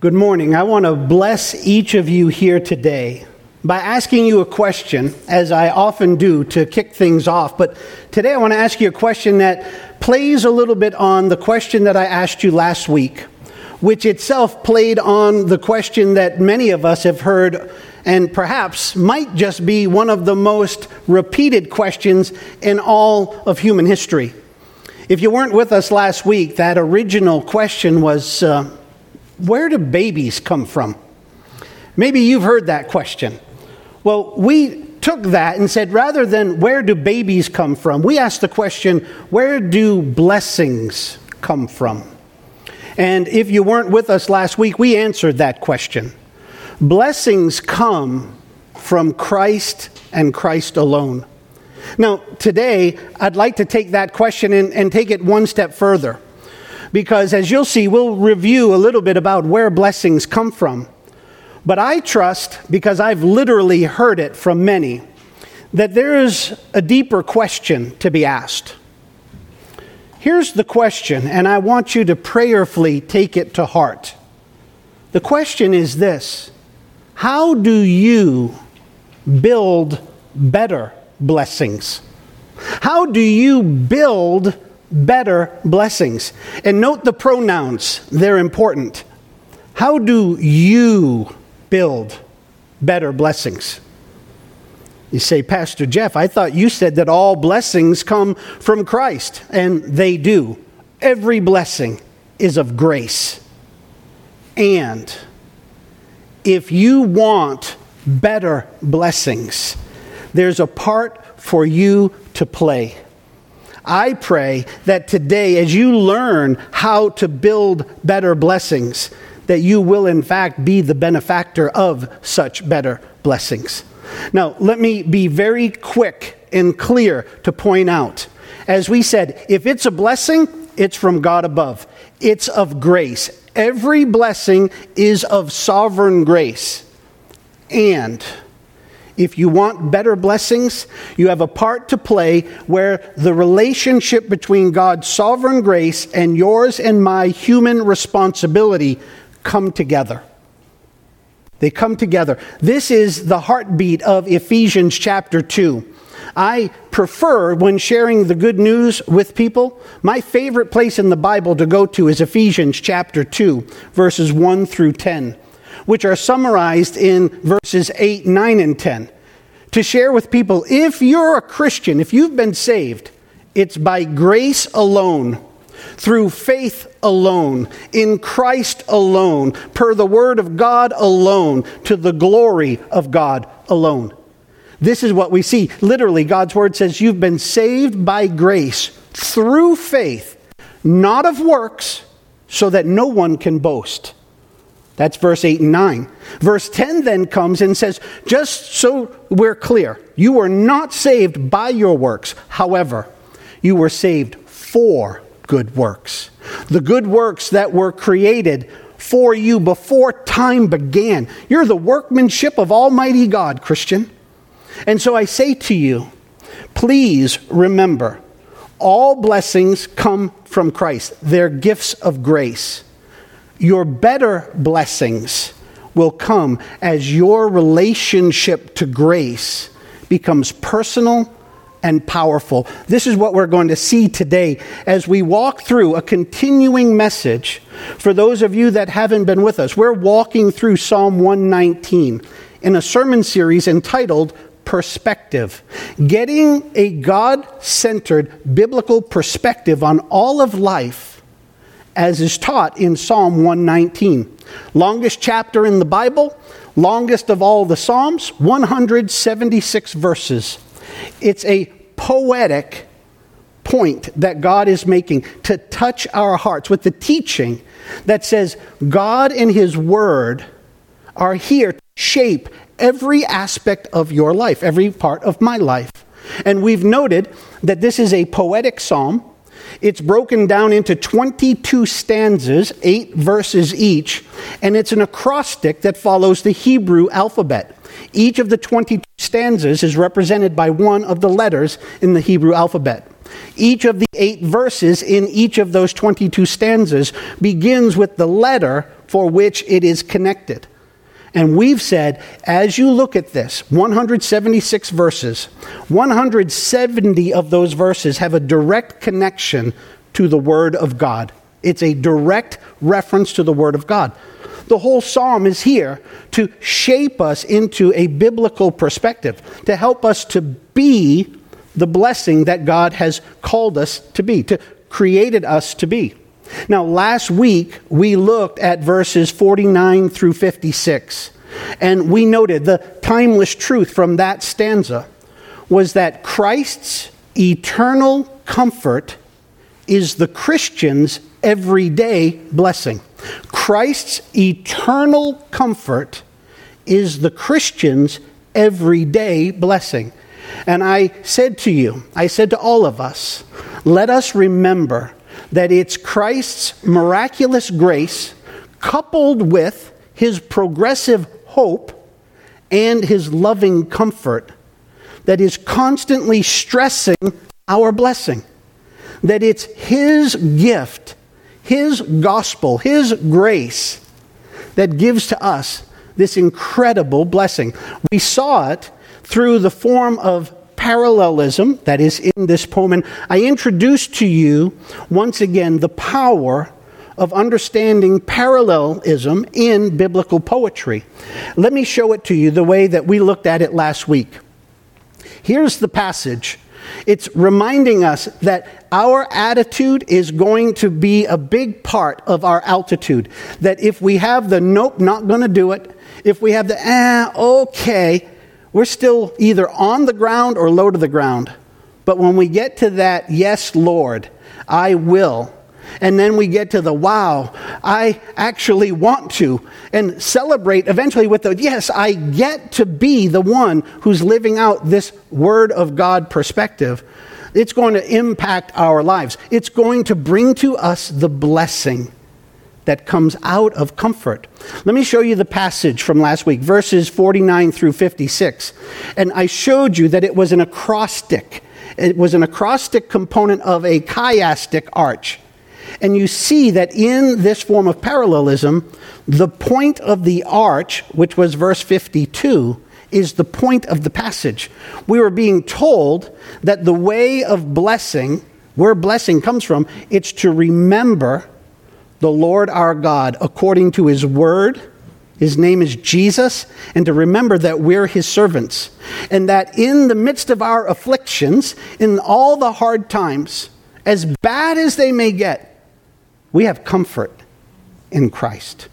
Good morning. I want to bless each of you here today by asking you a question, as I often do to kick things off. But today I want to ask you a question that plays a little bit on the question that I asked you last week, which itself played on the question that many of us have heard and perhaps might just be one of the most repeated questions in all of human history. If you weren't with us last week, that original question was, where do babies come from? Maybe you've heard that question. Well, we took that and said, rather than where do babies come from, we asked the question, where do blessings come from? And if you weren't with us last week, we answered that question. Blessings come from Christ and Christ alone. Now, today, I'd like to take that question and take it one step further. Because as you'll see, we'll review a little bit about where blessings come from. But I trust, because I've literally heard it from many, that there is a deeper question to be asked. Here's the question, and I want you to prayerfully take it to heart. The question is this: how do you build better blessings? How do you build better blessings? And note the pronouns, they're important. How do you build better blessings? You say, Pastor Jeff, I thought you said that all blessings come from Christ, and they do. Every blessing is of grace. And if you want better blessings, there's a part for you to play. I pray that today, as you learn how to build better blessings, that you will in fact be the benefactor of such better blessings. Now, let me be very quick and clear to point out, as we said, if it's a blessing, it's from God above. It's of grace. Every blessing is of sovereign grace. And if you want better blessings, you have a part to play where the relationship between God's sovereign grace and yours and my human responsibility come together. They come together. This is the heartbeat of Ephesians chapter 2. I prefer, when sharing the good news with people, my favorite place in the Bible to go to is Ephesians chapter 2, verses 1 through 10. Which are summarized in verses 8, 9, and 10. To share with people, if you're a Christian, if you've been saved, it's by grace alone, through faith alone, in Christ alone, per the word of God alone, to the glory of God alone. This is what we see. Literally, God's word says you've been saved by grace through faith, not of works, so that no one can boast. That's verse 8 and 9. Verse 10 then comes and says, just so we're clear, you were not saved by your works. However, you were saved for good works. The good works that were created for you before time began. You're the workmanship of Almighty God, Christian. And so I say to you, please remember, all blessings come from Christ. They're gifts of grace. Your better blessings will come as your relationship to grace becomes personal and powerful. This is what we're going to see today as we walk through a continuing message. For those of you that haven't been with us, we're walking through Psalm 119 in a sermon series entitled Perspective. Getting a God-centered biblical perspective on all of life, as is taught in Psalm 119. Longest chapter in the Bible, longest of all the Psalms, 176 verses. It's a poetic point that God is making to touch our hearts with the teaching that says God and His Word are here to shape every aspect of your life, every part of my life. And we've noted that this is a poetic psalm. It's broken down into 22 stanzas, 8 verses each, and it's an acrostic that follows the Hebrew alphabet. Each of the 22 stanzas is represented by one of the letters in the Hebrew alphabet. Each of the 8 verses in each of those 22 stanzas begins with the letter for which it is connected. And we've said, as you look at this, 176 verses, 170 of those verses have a direct connection to the Word of God. It's a direct reference to the Word of God. The whole psalm is here to shape us into a biblical perspective, to help us to be the blessing that God has called us to be, to created us to be. Now, last week, we looked at verses 49 through 56, and we noted the timeless truth from that stanza was that Christ's eternal comfort is the Christian's everyday blessing. Christ's eternal comfort is the Christian's everyday blessing. And I said to all of us, let us remember that it's Christ's miraculous grace coupled with his progressive hope and his loving comfort that is constantly stressing our blessing. That it's his gift, his gospel, his grace that gives to us this incredible blessing. We saw it through the form of parallelism that is in this poem. And I introduced to you once again the power of understanding parallelism in biblical poetry. Let me show it to you the way that we looked at it last week. Here's the passage. It's reminding us that our attitude is going to be a big part of our altitude. That if we have the nope, not going to do it, if we have the okay, we're still either on the ground or low to the ground. But when we get to that, yes, Lord, I will, and then we get to the wow, I actually want to, and celebrate eventually with the yes, I get to be the one who's living out this Word of God perspective, it's going to impact our lives. It's going to bring to us the blessing that comes out of comfort. Let me show you the passage from last week, verses 49 through 56. And I showed you that it was an acrostic. It was an acrostic component of a chiastic arch. And you see that in this form of parallelism, the point of the arch, which was verse 52, is the point of the passage. We were being told that the way of blessing, where blessing comes from, it's to remember the Lord our God according to his word. His name is Jesus, and to remember that we're his servants. And that in the midst of our afflictions, in all the hard times, as bad as they may get, we have comfort in Christ.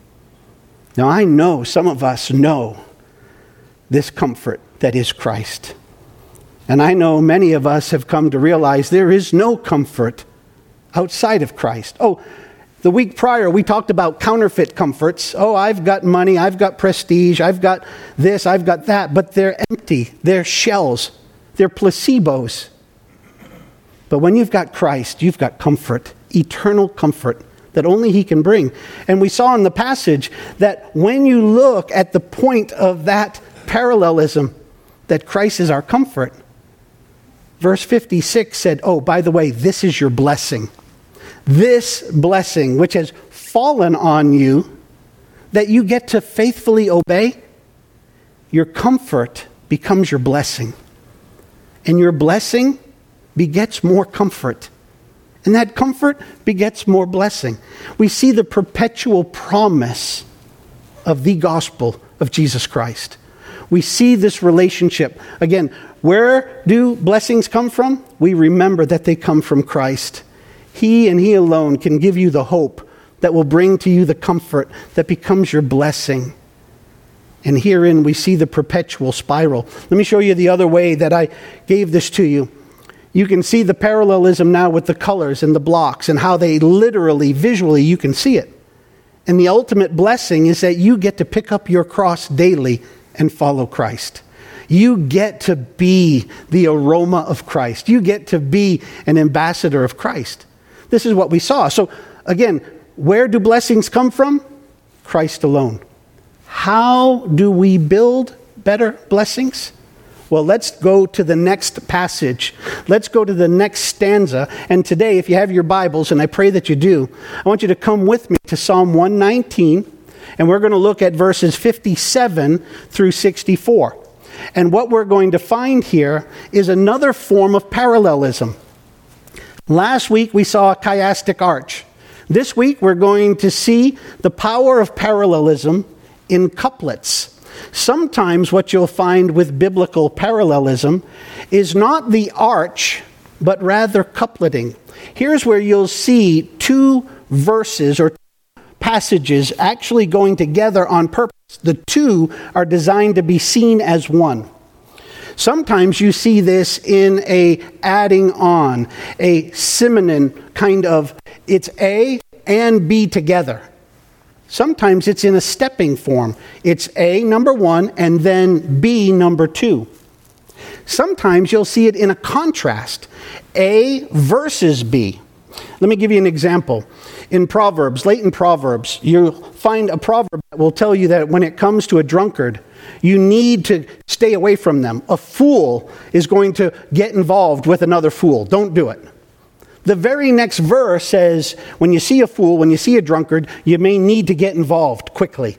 Now I know some of us know this comfort that is Christ. And I know many of us have come to realize there is no comfort outside of Christ. The week prior, we talked about counterfeit comforts. I've got money, I've got prestige, I've got this, I've got that. But they're empty. They're shells. They're placebos. But when you've got Christ, you've got comfort, eternal comfort that only he can bring. And we saw in the passage that when you look at the point of that parallelism, that Christ is our comfort, verse 56 said, by the way, this is your blessing. This blessing, which has fallen on you, that you get to faithfully obey, your comfort becomes your blessing. And your blessing begets more comfort. And that comfort begets more blessing. We see the perpetual promise of the gospel of Jesus Christ. We see this relationship. Again, where do blessings come from? We remember that they come from Christ. He and he alone can give you the hope that will bring to you the comfort that becomes your blessing. And herein we see the perpetual spiral. Let me show you the other way that I gave this to you. You can see the parallelism now with the colors and the blocks and how they literally, visually, you can see it. And the ultimate blessing is that you get to pick up your cross daily and follow Christ. You get to be the aroma of Christ. You get to be an ambassador of Christ. This is what we saw. So again, where do blessings come from? Christ alone. How do we build better blessings? Well, let's go to the next passage. Let's go to the next stanza. And today, if you have your Bibles, and I pray that you do, I want you to come with me to Psalm 119, and we're going to look at verses 57 through 64. And what we're going to find here is another form of parallelism. Last week, we saw a chiastic arch. This week, we're going to see the power of parallelism in couplets. Sometimes what you'll find with biblical parallelism is not the arch, but rather coupleting. Here's where you'll see two verses or passages actually going together on purpose. The two are designed to be seen as one. Sometimes you see this in a adding on, a synonym kind of, it's A and B together. Sometimes it's in a stepping form. It's A, number one, and then B, number two. Sometimes you'll see it in a contrast, A versus B. Let me give you an example. In Proverbs, late in Proverbs, you'll find a proverb that will tell you that when it comes to a drunkard, you need to stay away from them. A fool is going to get involved with another fool. Don't do it. The very next verse says, when you see a fool, when you see a drunkard, you may need to get involved quickly.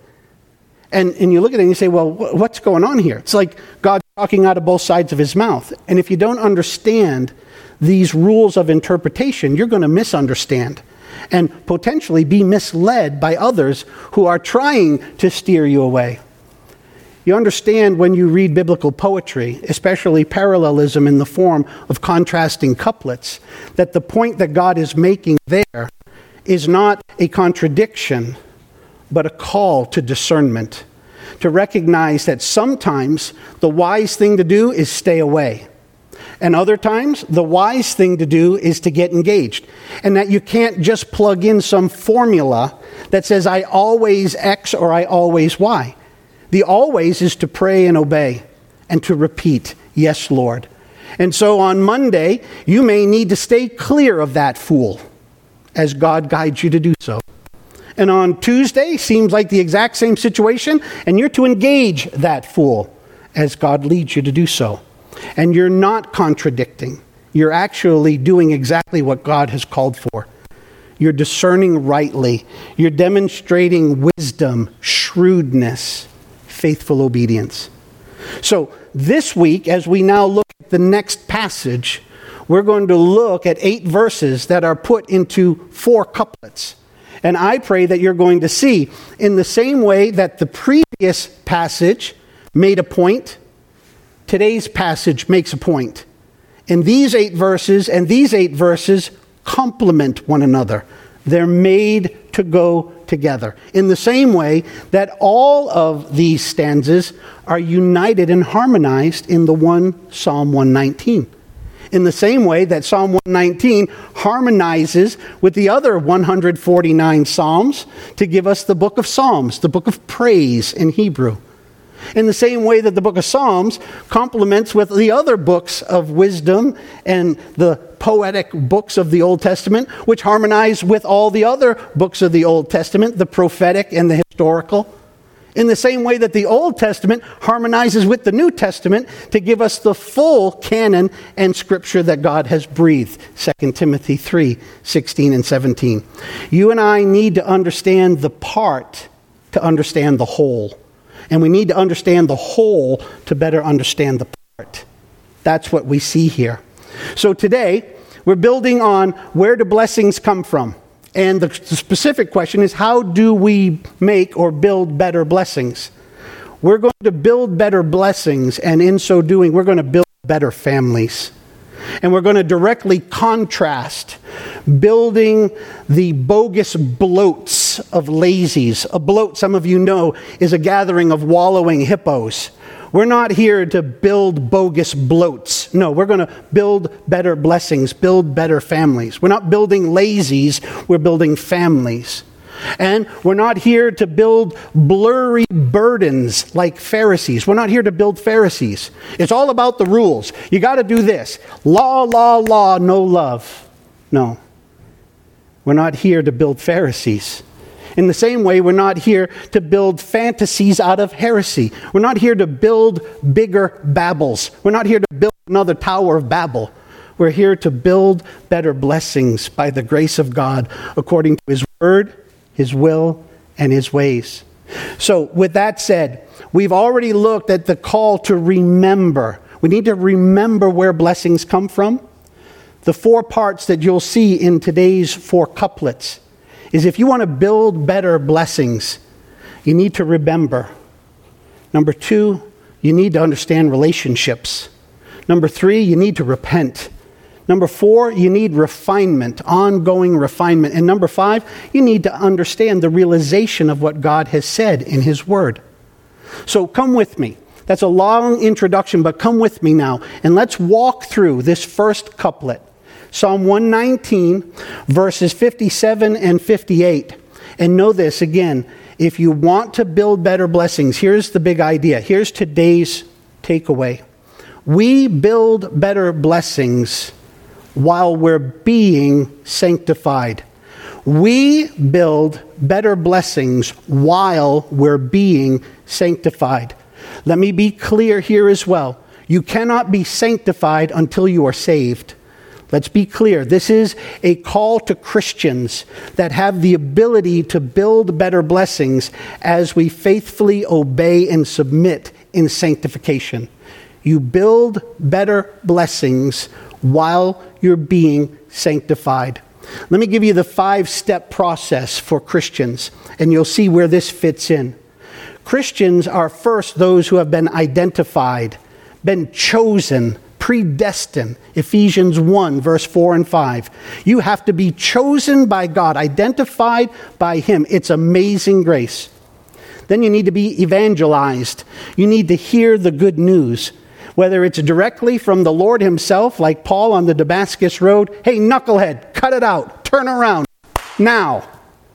And you look at it and you say, well, what's going on here? It's like God talking out of both sides of his mouth. And if you don't understand these rules of interpretation, you're going to misunderstand and potentially be misled by others who are trying to steer you away. You understand when you read biblical poetry, especially parallelism in the form of contrasting couplets, that the point that God is making there is not a contradiction, but a call to discernment, to recognize that sometimes the wise thing to do is stay away. And other times, the wise thing to do is to get engaged. And that you can't just plug in some formula that says, I always X or I always Y. The always is to pray and obey and to repeat, yes, Lord. And so on Monday, you may need to stay clear of that fool as God guides you to do so. And on Tuesday, seems like the exact same situation, and you're to engage that fool as God leads you to do so. And you're not contradicting. You're actually doing exactly what God has called for. You're discerning rightly. You're demonstrating wisdom, shrewdness, faithful obedience. So this week, as we now look at the next passage, we're going to look at 8 verses that are put into 4 couplets. And I pray that you're going to see, in the same way that the previous passage made a point, today's passage makes a point. And these 8 verses and these 8 verses complement one another. They're made to go together. In the same way that all of these stanzas are united and harmonized in the one Psalm 119. In the same way that Psalm 119 harmonizes with the other 149 Psalms to give us the book of Psalms, the book of praise in Hebrew. In the same way that the book of Psalms complements with the other books of wisdom and the poetic books of the Old Testament, which harmonize with all the other books of the Old Testament, the prophetic and the historical. In the same way that the Old Testament harmonizes with the New Testament to give us the full canon and scripture that God has breathed, 2 Timothy 3:16 and 17. You and I need to understand the part to understand the whole. And we need to understand the whole to better understand the part. That's what we see here. So today, we're building on where do blessings come from? And the specific question is, how do we make or build better blessings? We're going to build better blessings, and in so doing, we're going to build better families. And we're going to directly contrast building the bogus bloats of lazies. A bloat, some of you know, is a gathering of wallowing hippos. We're not here to build bogus bloats. No, we're going to build better blessings, build better families. We're not building lazies, we're building families. And we're not here to build blurry burdens like Pharisees. We're not here to build Pharisees. It's all about the rules. You got to do this. Law, law, law, no love. No. We're not here to build Pharisees. In the same way, we're not here to build fantasies out of heresy. We're not here to build bigger Babels. We're not here to build another Tower of Babel. We're here to build better blessings by the grace of God according to His word, His will, and His ways. So with that said, we've already looked at the call to remember. We need to remember where blessings come from. The 4 parts that you'll see in today's 4 couplets is if you want to build better blessings, you need to remember. Number 2, you need to understand relationships. Number 3, you need to repent. Number 4, you need refinement, ongoing refinement. And number 5, you need to understand the realization of what God has said in His Word. So come with me. That's a long introduction, but come with me now. And let's walk through this first couplet. Psalm 119, verses 57 and 58. And know this, again, if you want to build better blessings, here's the big idea. Here's today's takeaway. We build better blessings while we're being sanctified. We build better blessings while we're being sanctified. Let me be clear here as well. You cannot be sanctified until you are saved. Let's be clear. This is a call to Christians that have the ability to build better blessings as we faithfully obey and submit in sanctification. You build better blessings while you're being sanctified. Let me give you the 5-step process for Christians, and you'll see where this fits in. Christians are first those who have been identified, been chosen, predestined. Ephesians 1, verse 4 and 5. You have to be chosen by God, identified by Him. It's amazing grace. Then you need to be evangelized. You need to hear the good news. Whether it's directly from the Lord Himself, like Paul on the Damascus Road, hey, knucklehead, cut it out, turn around, now.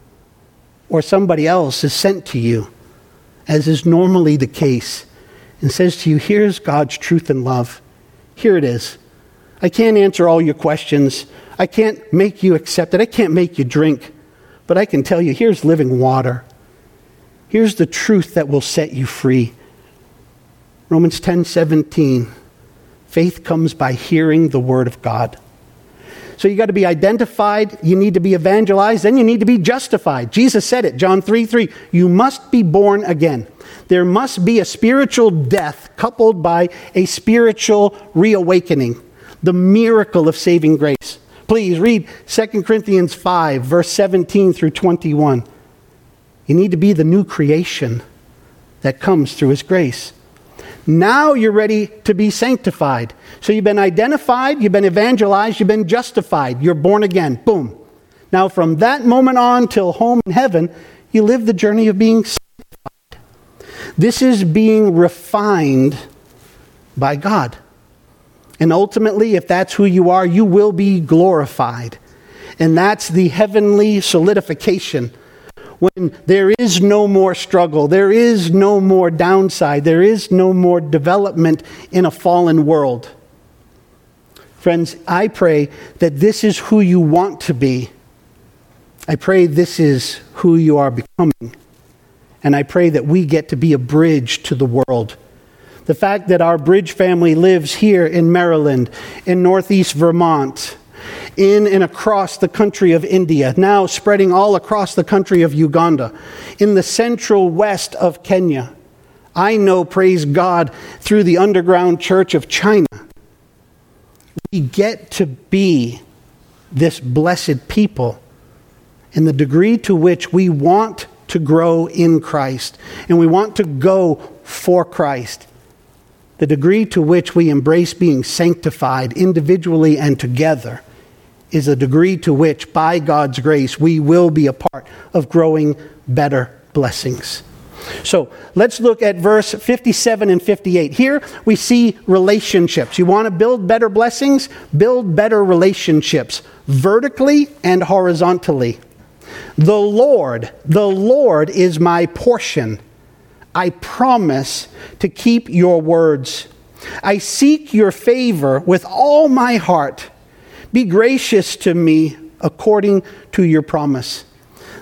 Or somebody else is sent to you, as is normally the case, and says to you, here's God's truth and love. Here it is. I can't answer all your questions. I can't make you accept it. I can't make you drink. But I can tell you, here's living water. Here's the truth that will set you free. Romans 10:17, faith comes by hearing the word of God. So you got to be identified, you need to be evangelized, then you need to be justified. Jesus said it, John 3:3, you must be born again. There must be a spiritual death coupled by a spiritual reawakening, the miracle of saving grace. Please read 2 Corinthians 5, verse 17 through 21. You need to be the new creation that comes through His grace. Now you're ready to be sanctified. So you've been identified, you've been evangelized, you've been justified. You're born again. Boom. Now from that moment on till home in heaven, you live the journey of being sanctified. This is being refined by God. And ultimately, if that's who you are, you will be glorified. And that's the heavenly solidification. When there is no more struggle, there is no more downside, there is no more development in a fallen world. Friends, I pray that this is who you want to be. I pray this is who you are becoming. And I pray that we get to be a bridge to the world. The fact that our Bridge family lives here in Maryland, in Northeast Vermont, in and across the country of India, now spreading all across the country of Uganda, in the central west of Kenya. I know, praise God, through the underground church of China. We get to be this blessed people in the degree to which we want to grow in Christ and we want to go for Christ. The degree to which we embrace being sanctified individually and together is a degree to which, by God's grace, we will be a part of growing better blessings. So let's look at verse 57 and 58. Here we see relationships. You want to build better blessings? Build better relationships, vertically and horizontally. The Lord is my portion. I promise to keep your words. I seek your favor with all my heart. Be gracious to me according to your promise.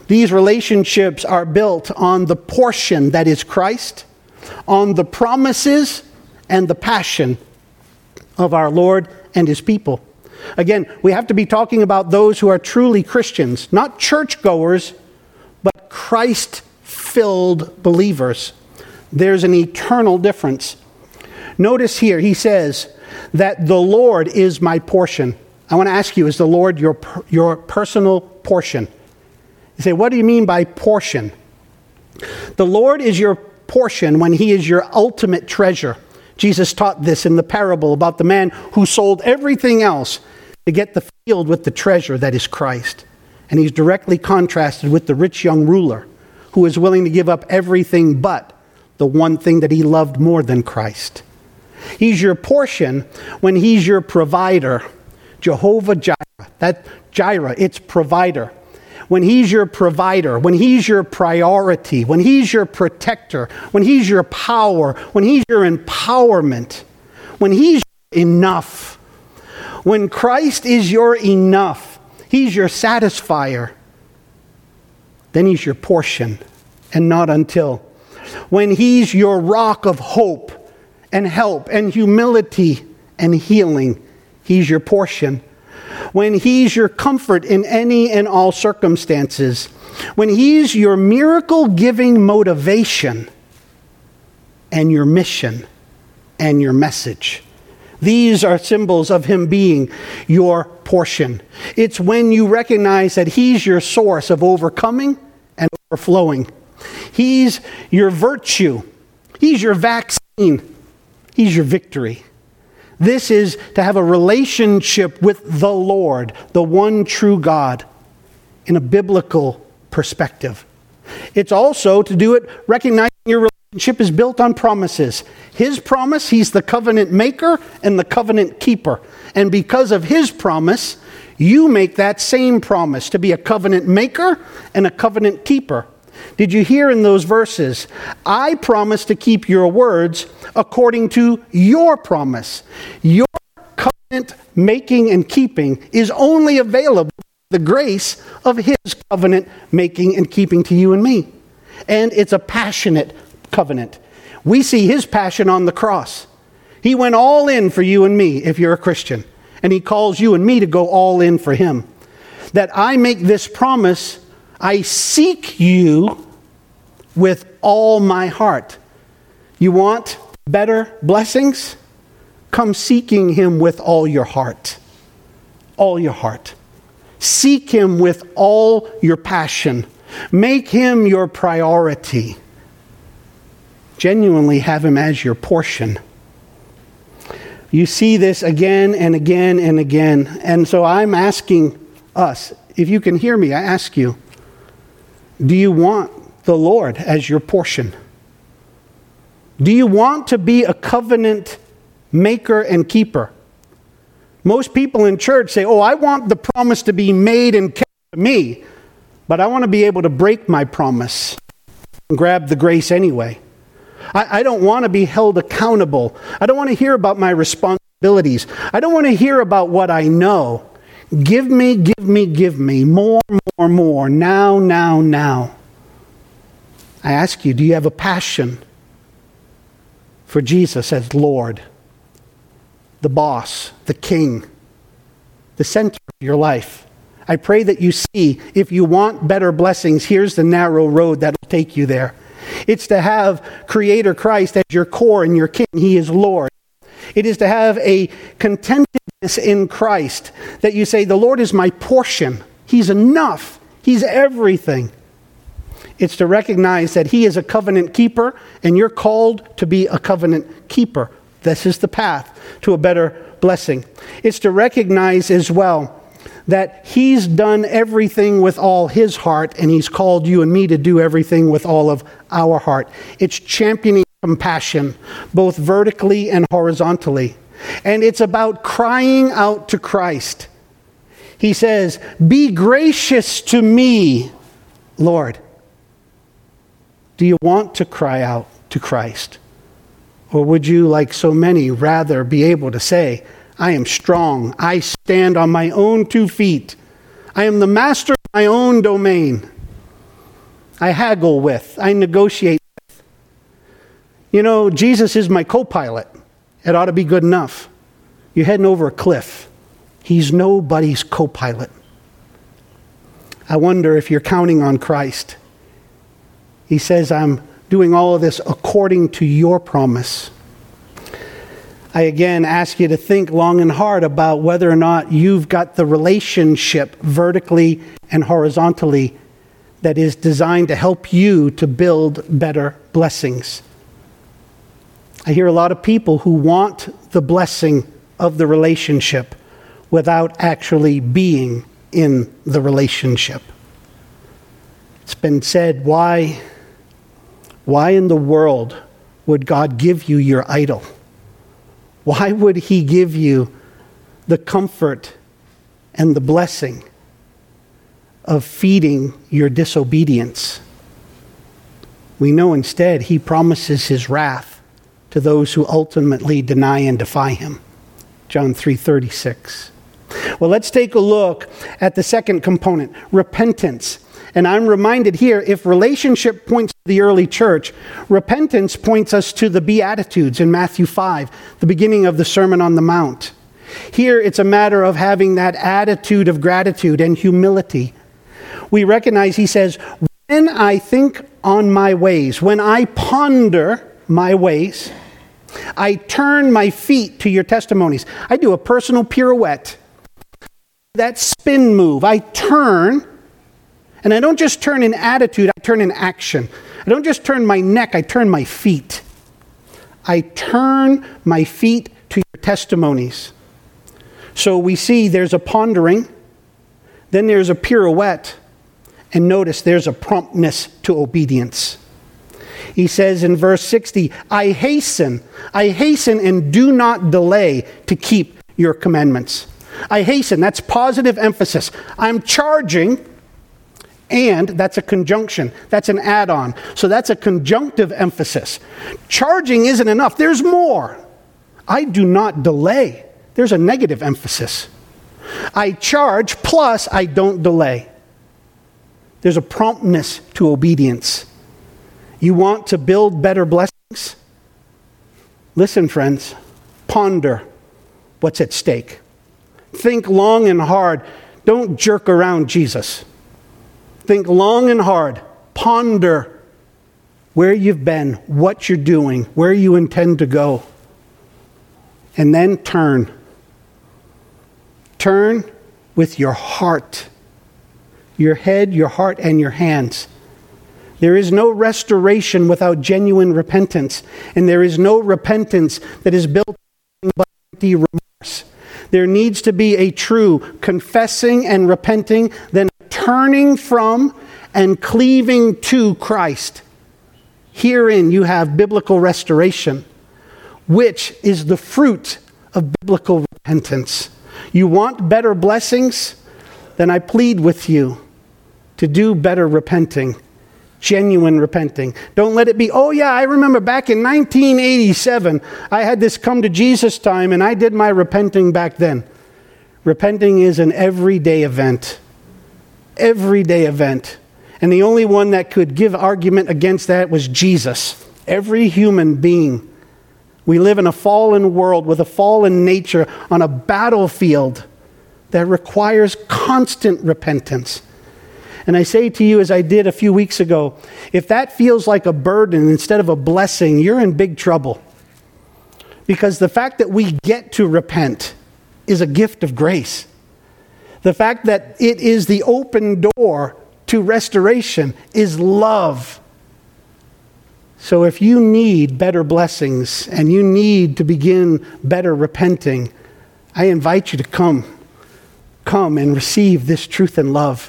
These relationships are built on the portion that is Christ, on the promises and the passion of our Lord and his people. Again, we have to be talking about those who are truly Christians, not churchgoers, but Christ-filled believers. There's an eternal difference. Notice here, he says that the Lord is my portion. I want to ask you, is the Lord your personal portion? You say, what do you mean by portion? The Lord is your portion when he is your ultimate treasure. Jesus taught this in the parable about the man who sold everything else to get the field with the treasure that is Christ. And he's directly contrasted with the rich young ruler who is willing to give up everything but the one thing that he loved more than Christ. He's your portion when he's your provider. Jehovah Jireh. That Jireh, it's provider. When he's your provider, when he's your priority, when he's your protector, when he's your power, when he's your empowerment, when he's enough. When Christ is your enough, he's your satisfier, then he's your portion, and not until. When he's your rock of hope and help and humility and healing, he's your portion. When he's your comfort in any and all circumstances, when he's your miracle-giving motivation and your mission and your message. These are symbols of him being your portion. It's when you recognize that he's your source of overcoming and overflowing. He's your virtue. He's your vaccine. He's your victory. This is to have a relationship with the Lord, the one true God, in a biblical perspective. It's also to do it recognizing your relationship is built on promises. His promise, he's the covenant maker and the covenant keeper. And because of his promise, you make that same promise to be a covenant maker and a covenant keeper. Did you hear in those verses? I promise to keep your words according to your promise. Your covenant making and keeping is only available by the grace of his covenant making and keeping to you and me. And it's a passionate covenant. We see his passion on the cross. He went all in for you and me if you're a Christian. And he calls you and me to go all in for him. That I make this promise, I seek you with all my heart. You want better blessings? Come seeking him with all your heart. All your heart. Seek him with all your passion. Make him your priority. Genuinely have him as your portion. You see this again and again and again. And so I'm asking us, if you can hear me, I ask you, do you want the Lord as your portion? Do you want to be a covenant maker and keeper? Most people in church say, oh, I want the promise to be made and kept to me, but I want to be able to break my promise and grab the grace anyway. I don't want to be held accountable. I don't want to hear about my responsibilities. I don't want to hear about what I know. Give me more, now. I ask you, do you have a passion for Jesus as Lord, the boss, the king, the center of your life? I pray that you see, if you want better blessings, here's the narrow road that will take you there. It's to have Creator Christ as your core and your king. He is Lord. It is to have a contentedness in Christ that you say, the Lord is my portion. He's enough. He's everything. It's to recognize that he is a covenant keeper and you're called to be a covenant keeper. This is the path to a better blessing. It's to recognize as well that he's done everything with all his heart and he's called you and me to do everything with all of our heart. It's championing compassion, both vertically and horizontally. And it's about crying out to Christ. He says, be gracious to me, Lord. Do you want to cry out to Christ? Or would you, like so many, rather be able to say, I am strong. I stand on my own 2 feet. I am the master of my own domain. I haggle with, I negotiate with. You know, Jesus is my co-pilot. It ought to be good enough. You're heading over a cliff. He's nobody's co-pilot. I wonder if you're counting on Christ. He says, I'm doing all of this according to your promise. I again ask you to think long and hard about whether or not you've got the relationship vertically and horizontally that is designed to help you to build better blessings. I hear a lot of people who want the blessing of the relationship without actually being in the relationship. It's been said, why in the world would God give you your idol? Why would he give you the comfort and the blessing of feeding your disobedience? We know instead he promises his wrath to those who ultimately deny and defy him. John 3:36. Well, let's take a look at the second component, repentance. And I'm reminded here, if relationship points to the early church, repentance points us to the Beatitudes in Matthew 5, the beginning of the Sermon on the Mount. Here, it's a matter of having that attitude of gratitude and humility. We recognize, he says, when I think on my ways, when I ponder my ways, I turn my feet to your testimonies. I do a personal pirouette. That spin move, I turn. And I don't just turn in attitude, I turn in action. I don't just turn my neck, I turn my feet. I turn my feet to your testimonies. So we see there's a pondering, then there's a pirouette, and notice there's a promptness to obedience. He says in verse 60, I hasten and do not delay to keep your commandments. I hasten, that's positive emphasis. I'm charging. And that's a conjunction. That's an add-on. So that's a conjunctive emphasis. Charging isn't enough. There's more. I do not delay. There's a negative emphasis. I charge plus I don't delay. There's a promptness to obedience. You want to build better blessings? Listen, friends. Ponder what's at stake. Think long and hard. Don't jerk around Jesus. Think long and hard. Ponder where you've been, what you're doing, where you intend to go. And then turn. Turn with your heart. Your head, your heart, and your hands. There is no restoration without genuine repentance. And there is no repentance that is built by empty remorse. There needs to be a true confessing and repenting, then turning from and cleaving to Christ. Herein you have biblical restoration, which is the fruit of biblical repentance. You want better blessings? Then I plead with you to do better repenting, genuine repenting. Don't let it be, oh yeah, I remember back in 1987, I had this come to Jesus time and I did my repenting back then. Repenting is an everyday event. Everyday event. And the only one that could give argument against that was Jesus. Every human being. We live in a fallen world with a fallen nature on a battlefield that requires constant repentance. And I say to you, as I did a few weeks ago, if that feels like a burden instead of a blessing, you're in big trouble. Because the fact that we get to repent is a gift of grace. The fact that it is the open door to restoration is love. So if you need better blessings and you need to begin better repenting, I invite you to come and receive this truth and love.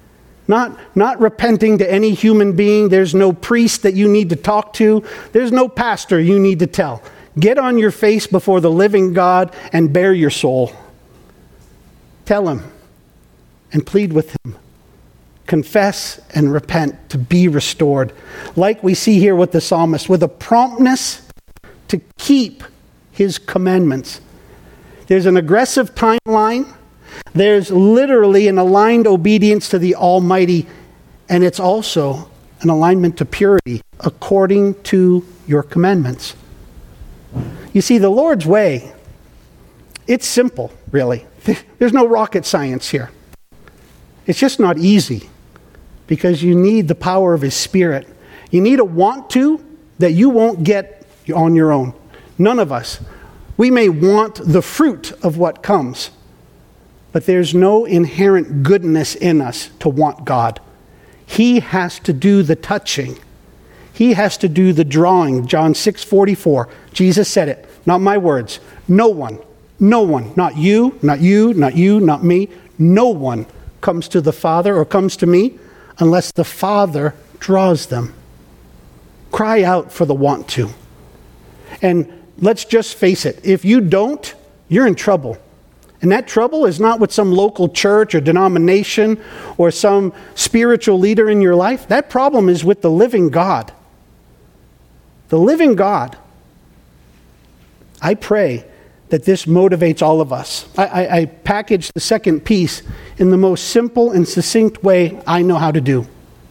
Not repenting to any human being. There's no priest that you need to talk to. There's no pastor you need to tell. Get on your face before the living God and bare your soul. Tell him and plead with him. Confess and repent to be restored. Like we see here with the psalmist, with a promptness to keep his commandments. There's an aggressive timeline. There's literally an aligned obedience to the Almighty. And it's also an alignment to purity according to your commandments. You see, the Lord's way, it's simple, really. There's no rocket science here. It's just not easy because you need the power of His Spirit. You need a want to that you won't get on your own. None of us. We may want the fruit of what comes, but there's no inherent goodness in us to want God. He has to do the touching. He has to do the drawing. John 6:44. Jesus said it, not my words. No one, not you, not you, not you, not me. No one comes to the Father or comes to me unless the Father draws them. Cry out for the want to. And let's just face it, if you don't, you're in trouble. And that trouble is not with some local church or denomination or some spiritual leader in your life. That problem is with the living God. The living God. I pray that this motivates all of us. I package the second piece in the most simple and succinct way I know how to do.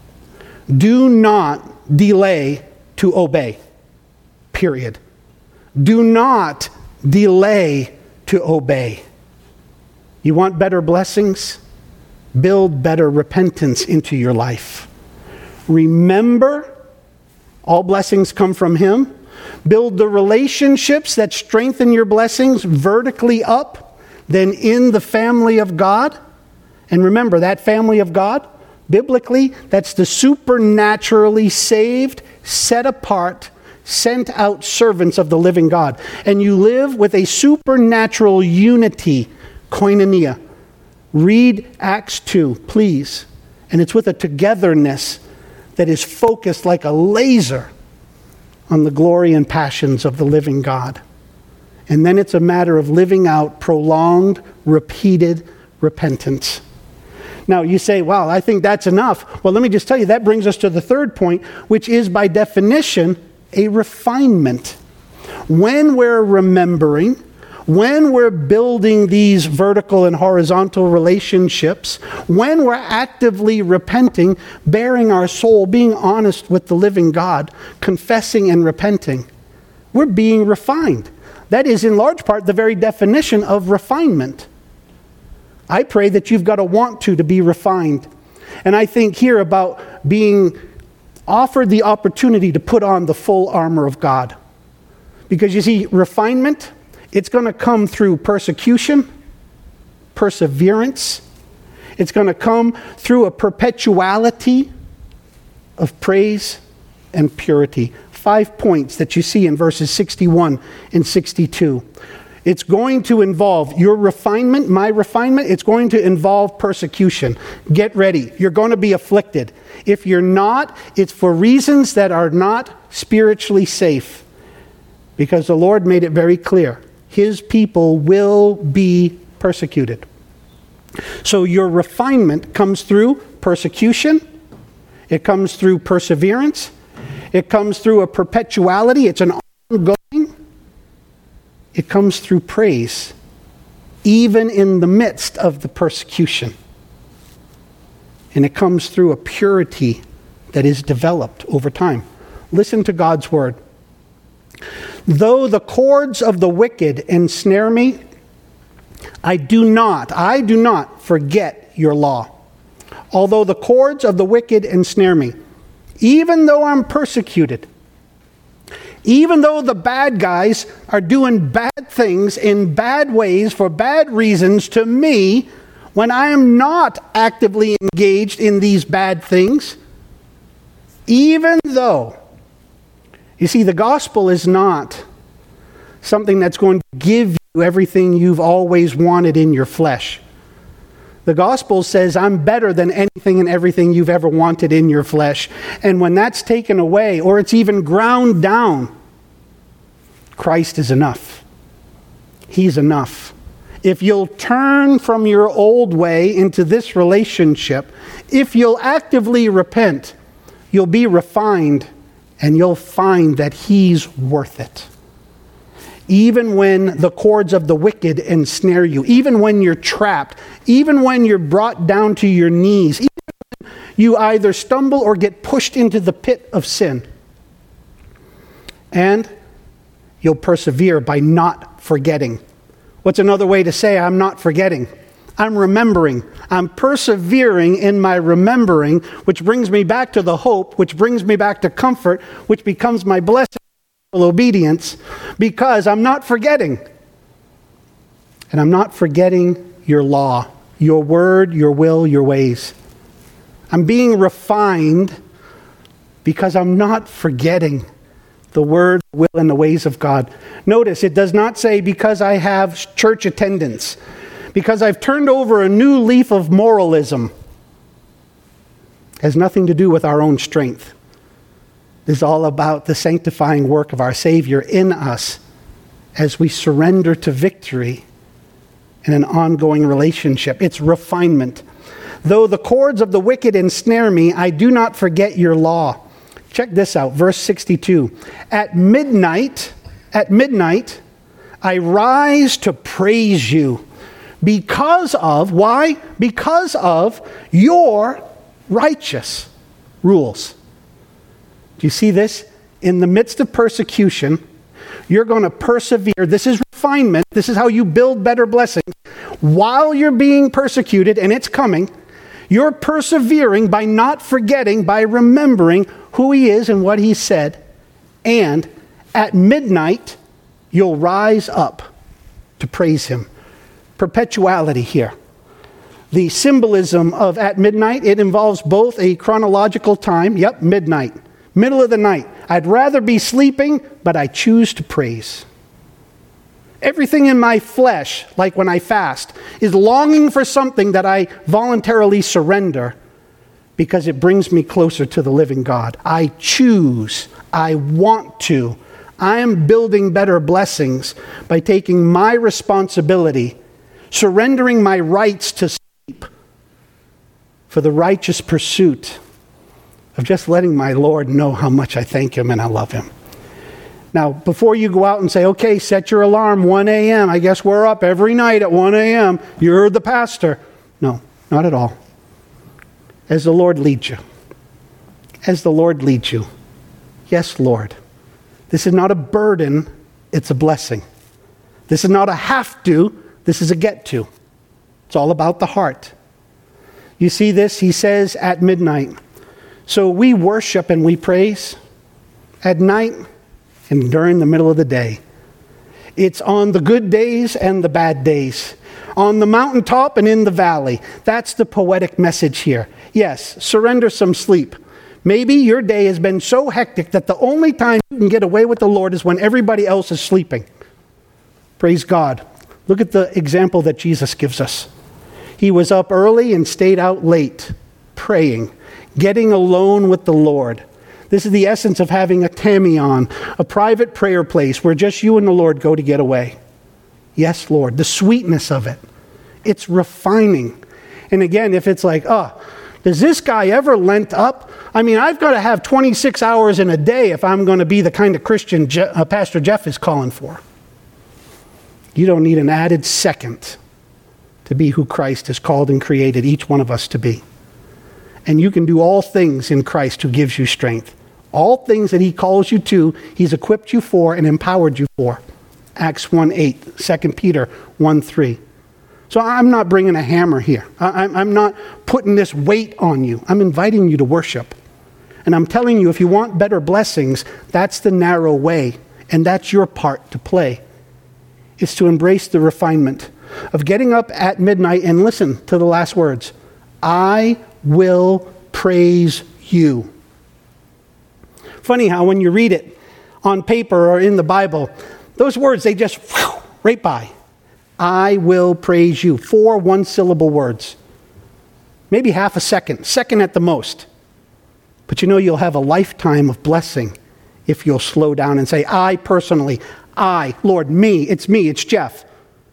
Do not delay to obey. Period. Do not delay to obey. You want better blessings? Build better repentance into your life. Remember, all blessings come from Him. Build the relationships that strengthen your blessings vertically up, then in the family of God. And remember, that family of God, biblically, that's the supernaturally saved, set apart, sent out servants of the living God. And you live with a supernatural unity, koinonia. Read Acts 2, please. And it's with a togetherness that is focused like a laser on the glory and passions of the living God. And then it's a matter of living out prolonged, repeated repentance. Now you say, well, I think that's enough. Well, let me just tell you, that brings us to the third point, which is by definition a refinement. When we're remembering, when we're building these vertical and horizontal relationships, when we're actively repenting, bearing our soul, being honest with the living God, confessing and repenting, we're being refined. That is in large part the very definition of refinement. I pray that you've got to want to be refined. And I think here about being offered the opportunity to put on the full armor of God. Because you see, refinement, it's going to come through persecution, perseverance. It's going to come through a perpetuality of praise and purity. 5 points that you see in verses 61 and 62. It's going to involve your refinement, my refinement. It's going to involve persecution. Get ready. You're going to be afflicted. If you're not, it's for reasons that are not spiritually safe. Because the Lord made it very clear. His people will be persecuted. So your refinement comes through persecution. It comes through perseverance. It comes through a perpetuality. It's an ongoing. It comes through praise, even in the midst of the persecution. And it comes through a purity that is developed over time. Listen to God's word. Though the cords of the wicked ensnare me, I do not forget your law. Although the cords of the wicked ensnare me, even though I'm persecuted, even though the bad guys are doing bad things in bad ways for bad reasons to me, when I am not actively engaged in these bad things, even though, you see, the gospel is not something that's going to give you everything you've always wanted in your flesh. The gospel says, I'm better than anything and everything you've ever wanted in your flesh. And when that's taken away, or it's even ground down, Christ is enough. He's enough. If you'll turn from your old way into this relationship, if you'll actively repent, you'll be refined and you'll find that He's worth it. Even when the cords of the wicked ensnare you, even when you're trapped, even when you're brought down to your knees, even when you either stumble or get pushed into the pit of sin. And you'll persevere by not forgetting. What's another way to say I'm not forgetting? I'm remembering. I'm persevering in my remembering, which brings me back to the hope, which brings me back to comfort, which becomes my blessing, obedience, because I'm not forgetting. And I'm not forgetting your law, your word, your will, your ways. I'm being refined because I'm not forgetting the word, the will, and the ways of God. Notice, it does not say because I have church attendance, because I've turned over a new leaf of moralism. It has nothing to do with our own strength. This is all about the sanctifying work of our Savior in us as we surrender to victory in an ongoing relationship. It's refinement. Though the cords of the wicked ensnare me, I do not forget your law. Check this out, verse 62. At midnight, I rise to praise you because of, why? Because of your righteous rules. Do you see this? In the midst of persecution, you're going to persevere. This is refinement. This is how you build better blessings. While you're being persecuted, and it's coming, you're persevering by not forgetting, by remembering who he is and what he said. And at midnight, you'll rise up to praise him. Perpetuality here. The symbolism of at midnight, it involves both a chronological time, midnight, middle of the night. I'd rather be sleeping, but I choose to praise. Everything in my flesh, like when I fast, is longing for something that I voluntarily surrender because it brings me closer to the living God. I choose. I want to. I am building better blessings by taking my responsibility, surrendering my rights to sleep for the righteous pursuit of just letting my Lord know how much I thank him and I love him. Now, before you go out and say, okay, set your alarm, 1 a.m., I guess we're up every night at 1 a.m., you're the pastor. No, not at all. As the Lord leads you. As the Lord leads you. Yes, Lord. This is not a burden, it's a blessing. This is not a have to, this is a get to. It's all about the heart. You see this? He says at midnight. So we worship and we praise at night and during the middle of the day. It's on the good days and the bad days. On the mountaintop and in the valley. That's the poetic message here. Yes, surrender some sleep. Maybe your day has been so hectic that the only time you can get away with the Lord is when everybody else is sleeping. Praise God. Look at the example that Jesus gives us. He was up early and stayed out late, praying, getting alone with the Lord. This is the essence of having a tamion, a private prayer place where just you and the Lord go to get away. Yes, Lord, the sweetness of it. It's refining. And again, if it's like, does this guy ever lent up? I mean, I've got to have 26 hours in a day if I'm going to be the kind of Christian Pastor Jeff is calling for. You don't need an added second to be who Christ has called and created each one of us to be. And you can do all things in Christ who gives you strength. All things that he calls you to, he's equipped you for and empowered you for. Acts 1:8, 2 Peter 1:3. So I'm not bringing a hammer here. I'm not putting this weight on you. I'm inviting you to worship. And I'm telling you, if you want better blessings, that's the narrow way. And that's your part to play. It's to embrace the refinement of getting up at midnight and listen to the last words. I will praise you. Funny how when you read it on paper or in the Bible, those words, they just right by. I will praise you. 4 one-syllable words. Maybe half a second at the most. But you know you'll have a lifetime of blessing if you'll slow down and say, I personally, Lord, it's Jeff.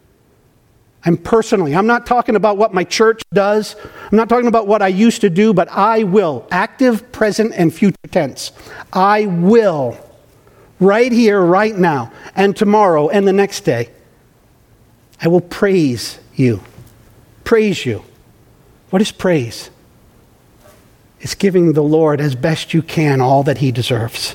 I'm not talking about what my church does. I'm not talking about what I used to do, but I will. Active, present, and future tense. I will. Right here, right now, and tomorrow, and the next day. I will praise you. Praise you. What is praise? is giving the Lord as best you can all that he deserves.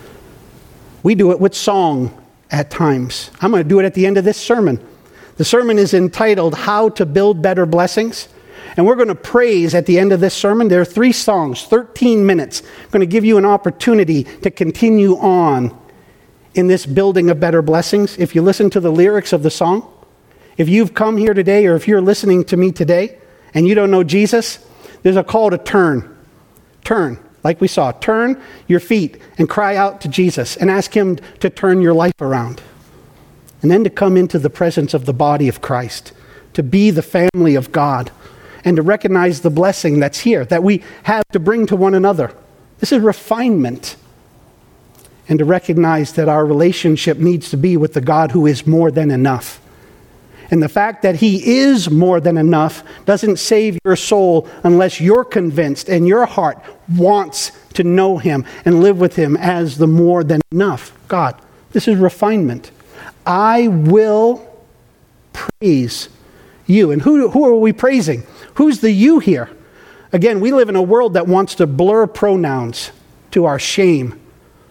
We do it with song at times. I'm going to do it at the end of this sermon. The sermon is entitled, How to Build Better Blessings. And we're going to praise at the end of this sermon. There are 3 songs, 13 minutes. I'm going to give you an opportunity to continue on in this building of better blessings. If you listen to the lyrics of the song, if you've come here today or if you're listening to me today and you don't know Jesus, there's a call to turn. Turn, like we saw. Turn your feet and cry out to Jesus and ask him to turn your life around. And then to come into the presence of the body of Christ, to be the family of God, and to recognize the blessing that's here, that we have to bring to one another. This is refinement. And to recognize that our relationship needs to be with the God who is more than enough. And the fact that he is more than enough doesn't save your soul unless you're convinced and your heart wants to know him and live with him as the more than enough God. This is refinement. I will praise you. And who are we praising? Who's the you here? Again, we live in a world that wants to blur pronouns to our shame.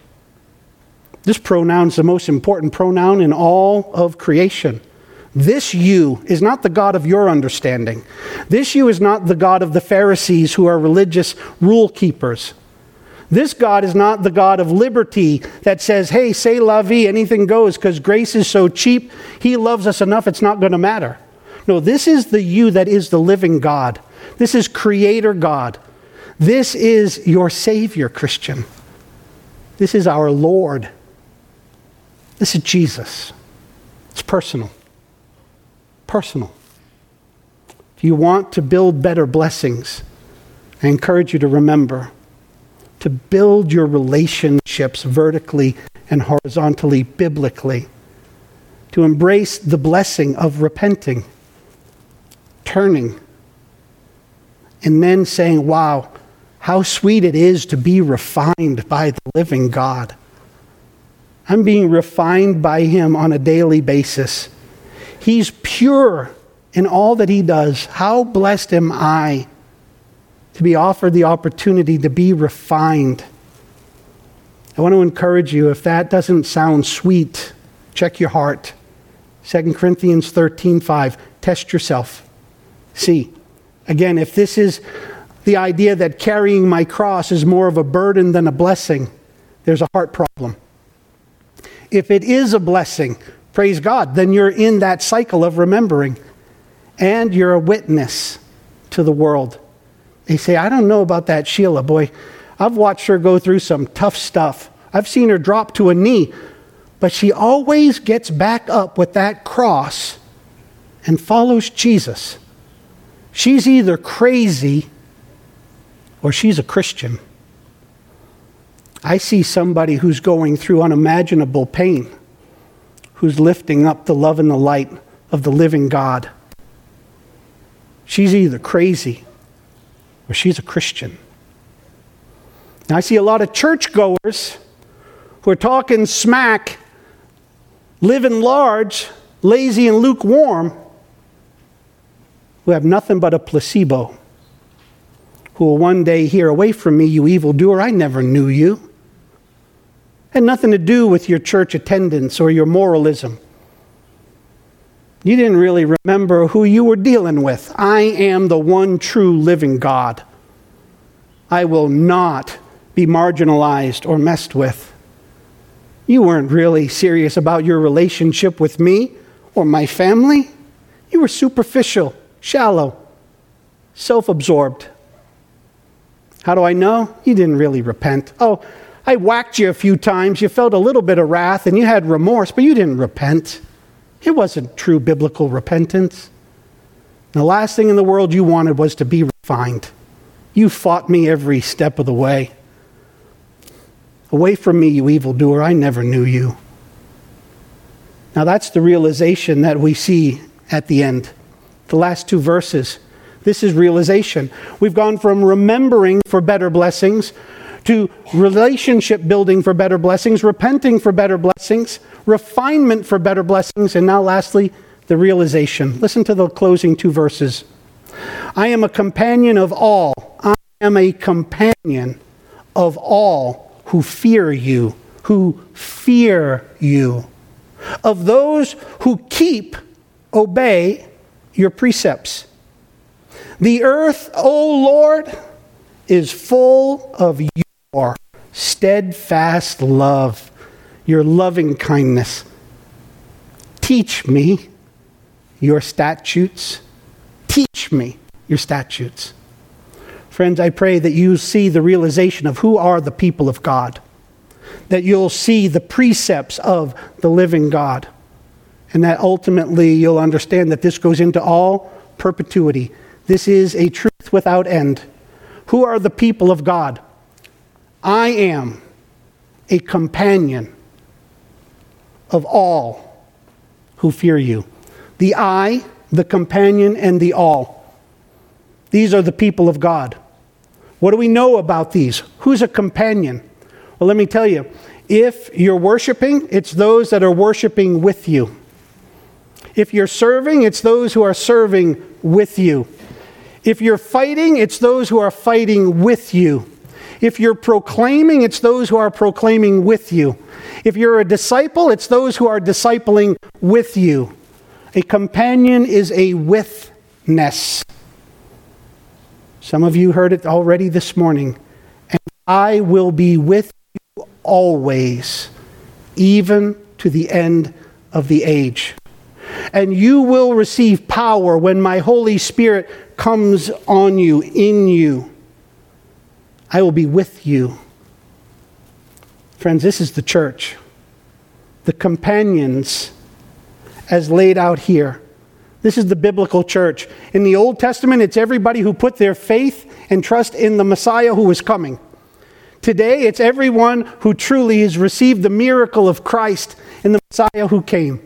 This pronoun is the most important pronoun in all of creation. This you is not the God of your understanding. This you is not the God of the Pharisees who are religious rule keepers. This God is not the God of liberty that says, hey, c'est la vie, anything goes because grace is so cheap. He loves us enough, it's not going to matter. No, this is the you that is the living God. This is Creator God. This is your Savior, Christian. This is our Lord. This is Jesus. It's personal. Personal. If you want to build better blessings, I encourage you to remember to build your relationships vertically and horizontally, biblically, to embrace the blessing of repenting, turning, and then saying, wow, how sweet it is to be refined by the living God. I'm being refined by him on a daily basis. He's pure in all that he does. How blessed am I to be offered the opportunity to be refined. I want to encourage you, if that doesn't sound sweet, check your heart. 2 Corinthians 13:5, test yourself. See, again, if this is the idea that carrying my cross is more of a burden than a blessing, there's a heart problem. If it is a blessing, praise God, then you're in that cycle of remembering. And you're a witness to the world. They say, I don't know about that Sheila. Boy, I've watched her go through some tough stuff. I've seen her drop to a knee. But she always gets back up with that cross and follows Jesus. She's either crazy or she's a Christian. I see somebody who's going through unimaginable pain, who's lifting up the love and the light of the living God. She's either crazy or she's a Christian. Now, I see a lot of churchgoers who are talking smack, living large, lazy and lukewarm, who have nothing but a placebo, who will one day hear, away from me, you evildoer, I never knew you. Had nothing to do with your church attendance or your moralism. You didn't really remember who you were dealing with. I am the one true living God. I will not be marginalized or messed with. You weren't really serious about your relationship with me or my family. You were superficial, shallow, self-absorbed. How do I know? You didn't really repent. Oh, I whacked you a few times. You felt a little bit of wrath and you had remorse, but you didn't repent. It wasn't true biblical repentance. The last thing in the world you wanted was to be refined. You fought me every step of the way. Away from me, you evildoer, I never knew you. Now that's the realization that we see at the end. The last 2 verses. This is realization. We've gone from remembering for better blessings to relationship building for better blessings, repenting for better blessings, refinement for better blessings, and now lastly, the realization. Listen to the closing 2 verses. I am a companion of all. I am a companion of all who fear you, of those who obey your precepts. The earth, O Lord, is full of your steadfast love, your loving kindness. Teach me your statutes. Teach me your statutes. Friends, I pray that you see the realization of who are the people of God, that you'll see the precepts of the living God, and that ultimately you'll understand that this goes into all perpetuity. This is a truth without end. Who are the people of God? I am a companion of all who fear you. The I, the companion, and the all. These are the people of God. What do we know about these? Who's a companion? Well, let me tell you, if you're worshiping, it's those that are worshiping with you. If you're serving, it's those who are serving with you. If you're fighting, it's those who are fighting with you. If you're proclaiming, it's those who are proclaiming with you. If you're a disciple, it's those who are discipling with you. A companion is a witness. Some of you heard it already this morning. And I will be with you always, even to the end of the age. And you will receive power when my Holy Spirit comes on you, in you. I will be with you. Friends, this is the church. The companions, as laid out here. This is the biblical church. In the Old Testament, it's everybody who put their faith and trust in the Messiah who is coming. Today, it's everyone who truly has received the miracle of Christ and the Messiah who came.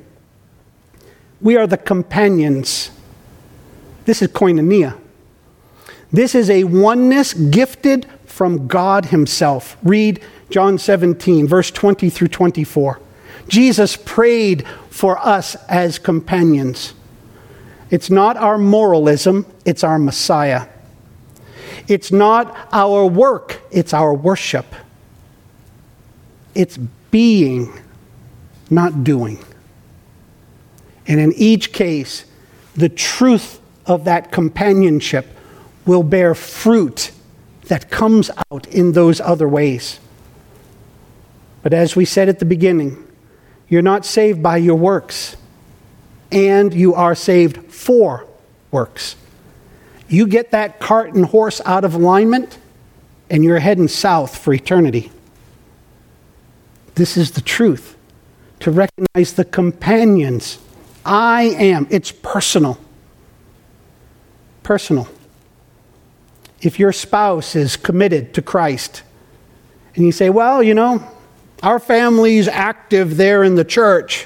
We are the companions. This is koinonia. This is a oneness gifted from God himself. Read John 17, verse 20 through 24. Jesus prayed for us as companions. It's not our moralism, it's our Messiah. It's not our work, it's our worship. It's being, not doing. And in each case, the truth of that companionship will bear fruit that comes out in those other ways. But as we said at the beginning, you're not saved by your works, and you are saved for works. You get that cart and horse out of alignment, and you're heading south for eternity. This is the truth. To recognize the companions. I am. It's personal. Personal. If your spouse is committed to Christ, and you say, well, you know, our family's active there in the church.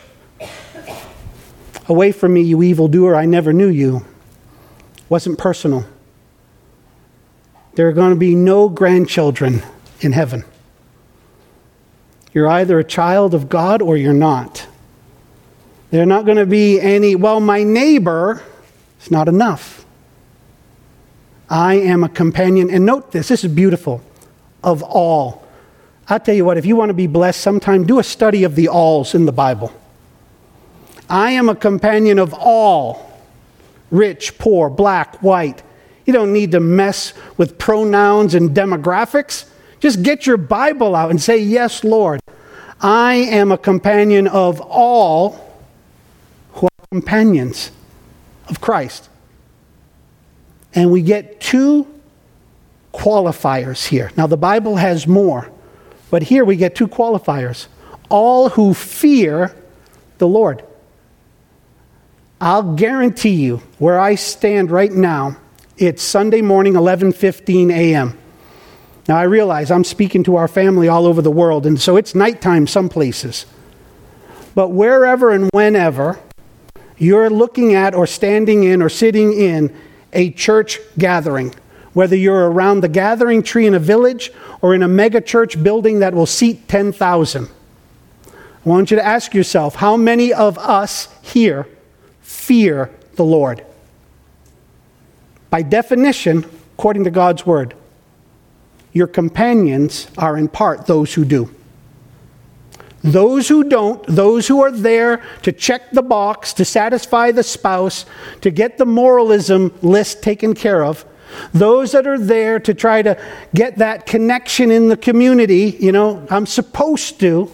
Away from me, you evildoer, I never knew you. Wasn't personal. There are going to be no grandchildren in heaven. You're either a child of God or you're not. There are not going to be any, well, my neighbor, it's not enough. I am a companion. And note this is beautiful, of all. I'll tell you what, if you want to be blessed sometime, do a study of the alls in the Bible. I am a companion of all, rich, poor, black, white. You don't need to mess with pronouns and demographics. Just get your Bible out and say, yes, Lord. I am a companion of all who are companions of Christ. And we get two qualifiers here. Now, the Bible has more, but here we get two qualifiers. All who fear the Lord. I'll guarantee you, where I stand right now, it's Sunday morning, 11:15 a.m. Now, I realize I'm speaking to our family all over the world, and so it's nighttime some places. But wherever and whenever you're looking at or standing in or sitting in a church gathering, whether you're around the gathering tree in a village or in a mega church building that will seat 10,000, I want you to ask yourself, how many of us here fear the Lord? By definition, according to God's word, Your companions are in part those who do. Those who don't, those who are there to check the box, to satisfy the spouse, to get the moralism list taken care of, those that are there to try to get that connection in the community, I'm supposed to,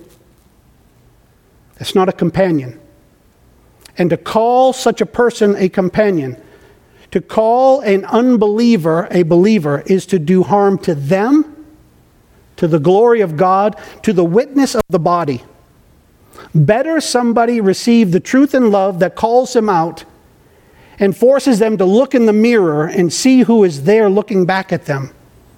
that's not a companion. And to call such a person a companion, to call an unbeliever a believer, is to do harm to them, to the glory of God, to the witness of the body. Better somebody receive the truth and love that calls them out and forces them to look in the mirror and see who is there looking back at them,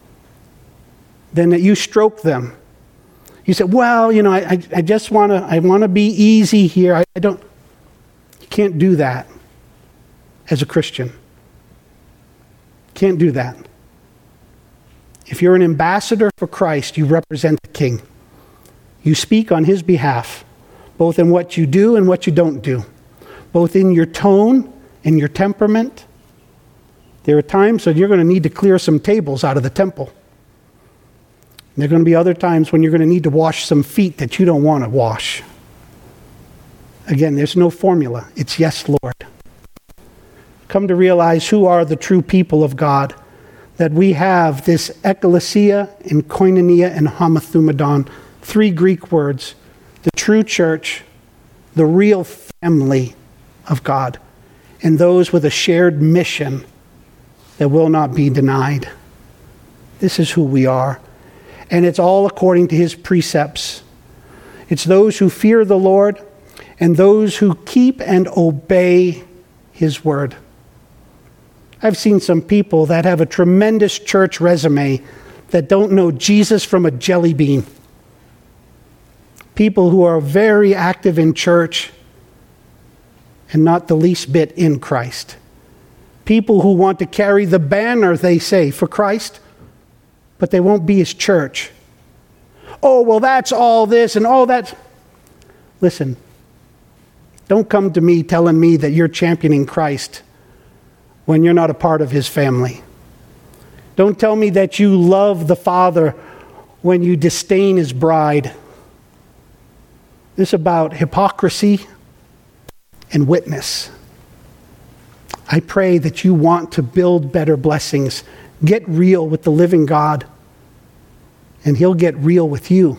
than that you stroke them. You say, well, I just want to be easy here. You can't do that as a Christian. Can't do that. If you're an ambassador for Christ, you represent the King. You speak on his behalf, both in what you do and what you don't do, both in your tone and your temperament. There are times that you're going to need to clear some tables out of the temple. And there are going to be other times when you're going to need to wash some feet that you don't want to wash. Again, there's no formula. It's yes, Lord. Come to realize who are the true people of God, that we have this ecclesia and koinonia and homothumedon, 3 Greek words, the true church, the real family of God, and those with a shared mission that will not be denied. This is who we are. And it's all according to his precepts. It's those who fear the Lord and those who keep and obey his word. I've seen some people that have a tremendous church resume that don't know Jesus from a jelly bean. People who are very active in church and not the least bit in Christ. People who want to carry the banner, they say, for Christ, but they won't be his church. Oh, well, that's all this and all that. Listen, don't come to me telling me that you're championing Christ when you're not a part of his family. Don't tell me that you love the Father when you disdain his bride. This is about hypocrisy and witness. I pray that you want to build better blessings. Get real with the living God, and he'll get real with you.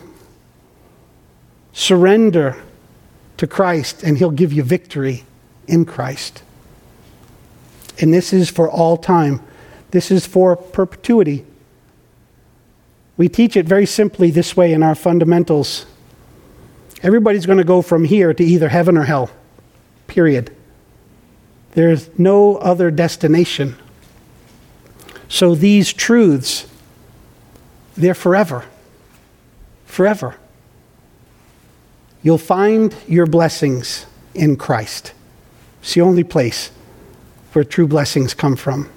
Surrender to Christ, and he'll give you victory in Christ. And this is for all time. This is for perpetuity. We teach it very simply this way in our fundamentals. Everybody's going to go from here to either heaven or hell. Period. There's no other destination. So these truths, they're forever. Forever. You'll find your blessings in Christ. It's the only place where true blessings come from.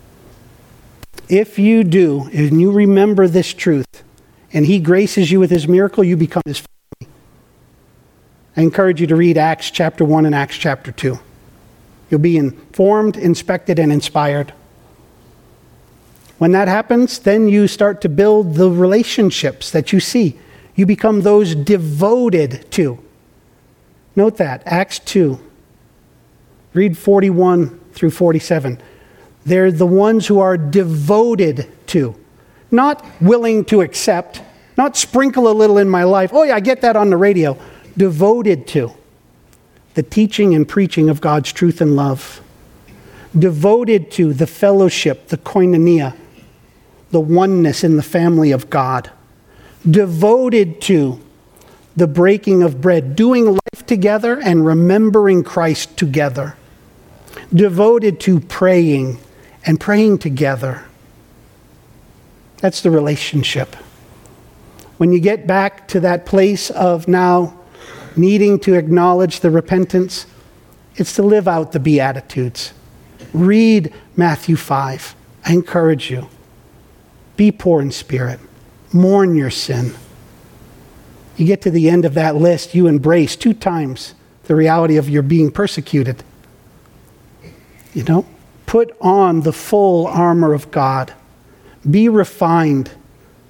If you do, and you remember this truth, and he graces you with his miracle, you become his family. I encourage you to read Acts chapter 1 and Acts chapter 2. You'll be informed, inspected, and inspired. When that happens, then you start to build the relationships that you see. You become those devoted to. Note that, Acts 2. Read 41 through 47. They're the ones who are devoted to. Not willing to accept. Not sprinkle a little in my life. Oh yeah, I get that on the radio. Devoted to the teaching and preaching of God's truth and love. Devoted to the fellowship, the koinonia, the oneness in the family of God. Devoted to the breaking of bread, doing life together and remembering Christ together. Devoted to praying and praying together. That's the relationship. When you get back to that place of now needing to acknowledge the repentance, it's to live out the Beatitudes. Read Matthew 5. I encourage you. Be poor in spirit. Mourn your sin. You get to the end of that list, you embrace 2 times the reality of your being persecuted. Put on the full armor of God. Be refined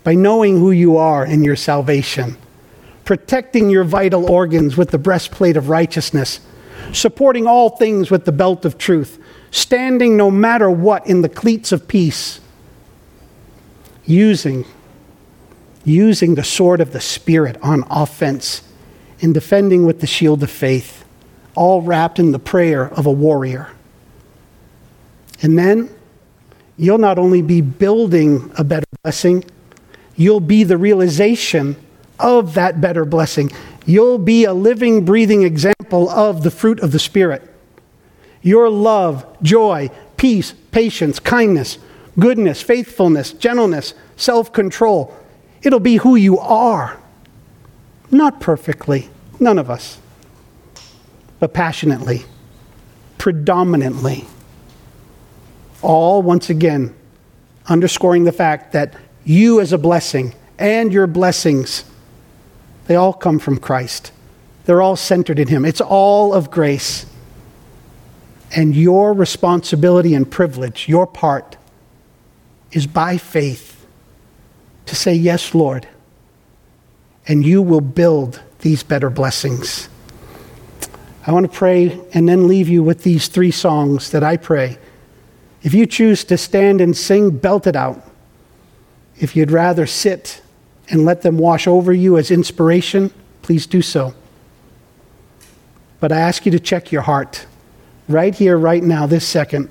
by knowing who you are in your salvation, protecting your vital organs with the breastplate of righteousness, supporting all things with the belt of truth, standing no matter what in the cleats of peace, using the sword of the Spirit on offense, and defending with the shield of faith, all wrapped in the prayer of a warrior. And then you'll not only be building a better blessing, you'll be the realization of that better blessing. You'll be a living, breathing example of the fruit of the Spirit. Your love, joy, peace, patience, kindness, goodness, faithfulness, gentleness, self-control. It'll be who you are. Not perfectly, none of us, but passionately, predominantly. All, once again, underscoring the fact that you as a blessing and your blessings, they all come from Christ. They're all centered in Him. It's all of grace. And your responsibility and privilege, your part, is by faith to say, yes, Lord, and you will build these better blessings. I want to pray and then leave you with these 3 songs that I pray. If you choose to stand and sing, belt it out. If you'd rather sit and let them wash over you as inspiration, please do so. But I ask you to check your heart right here, right now, this second.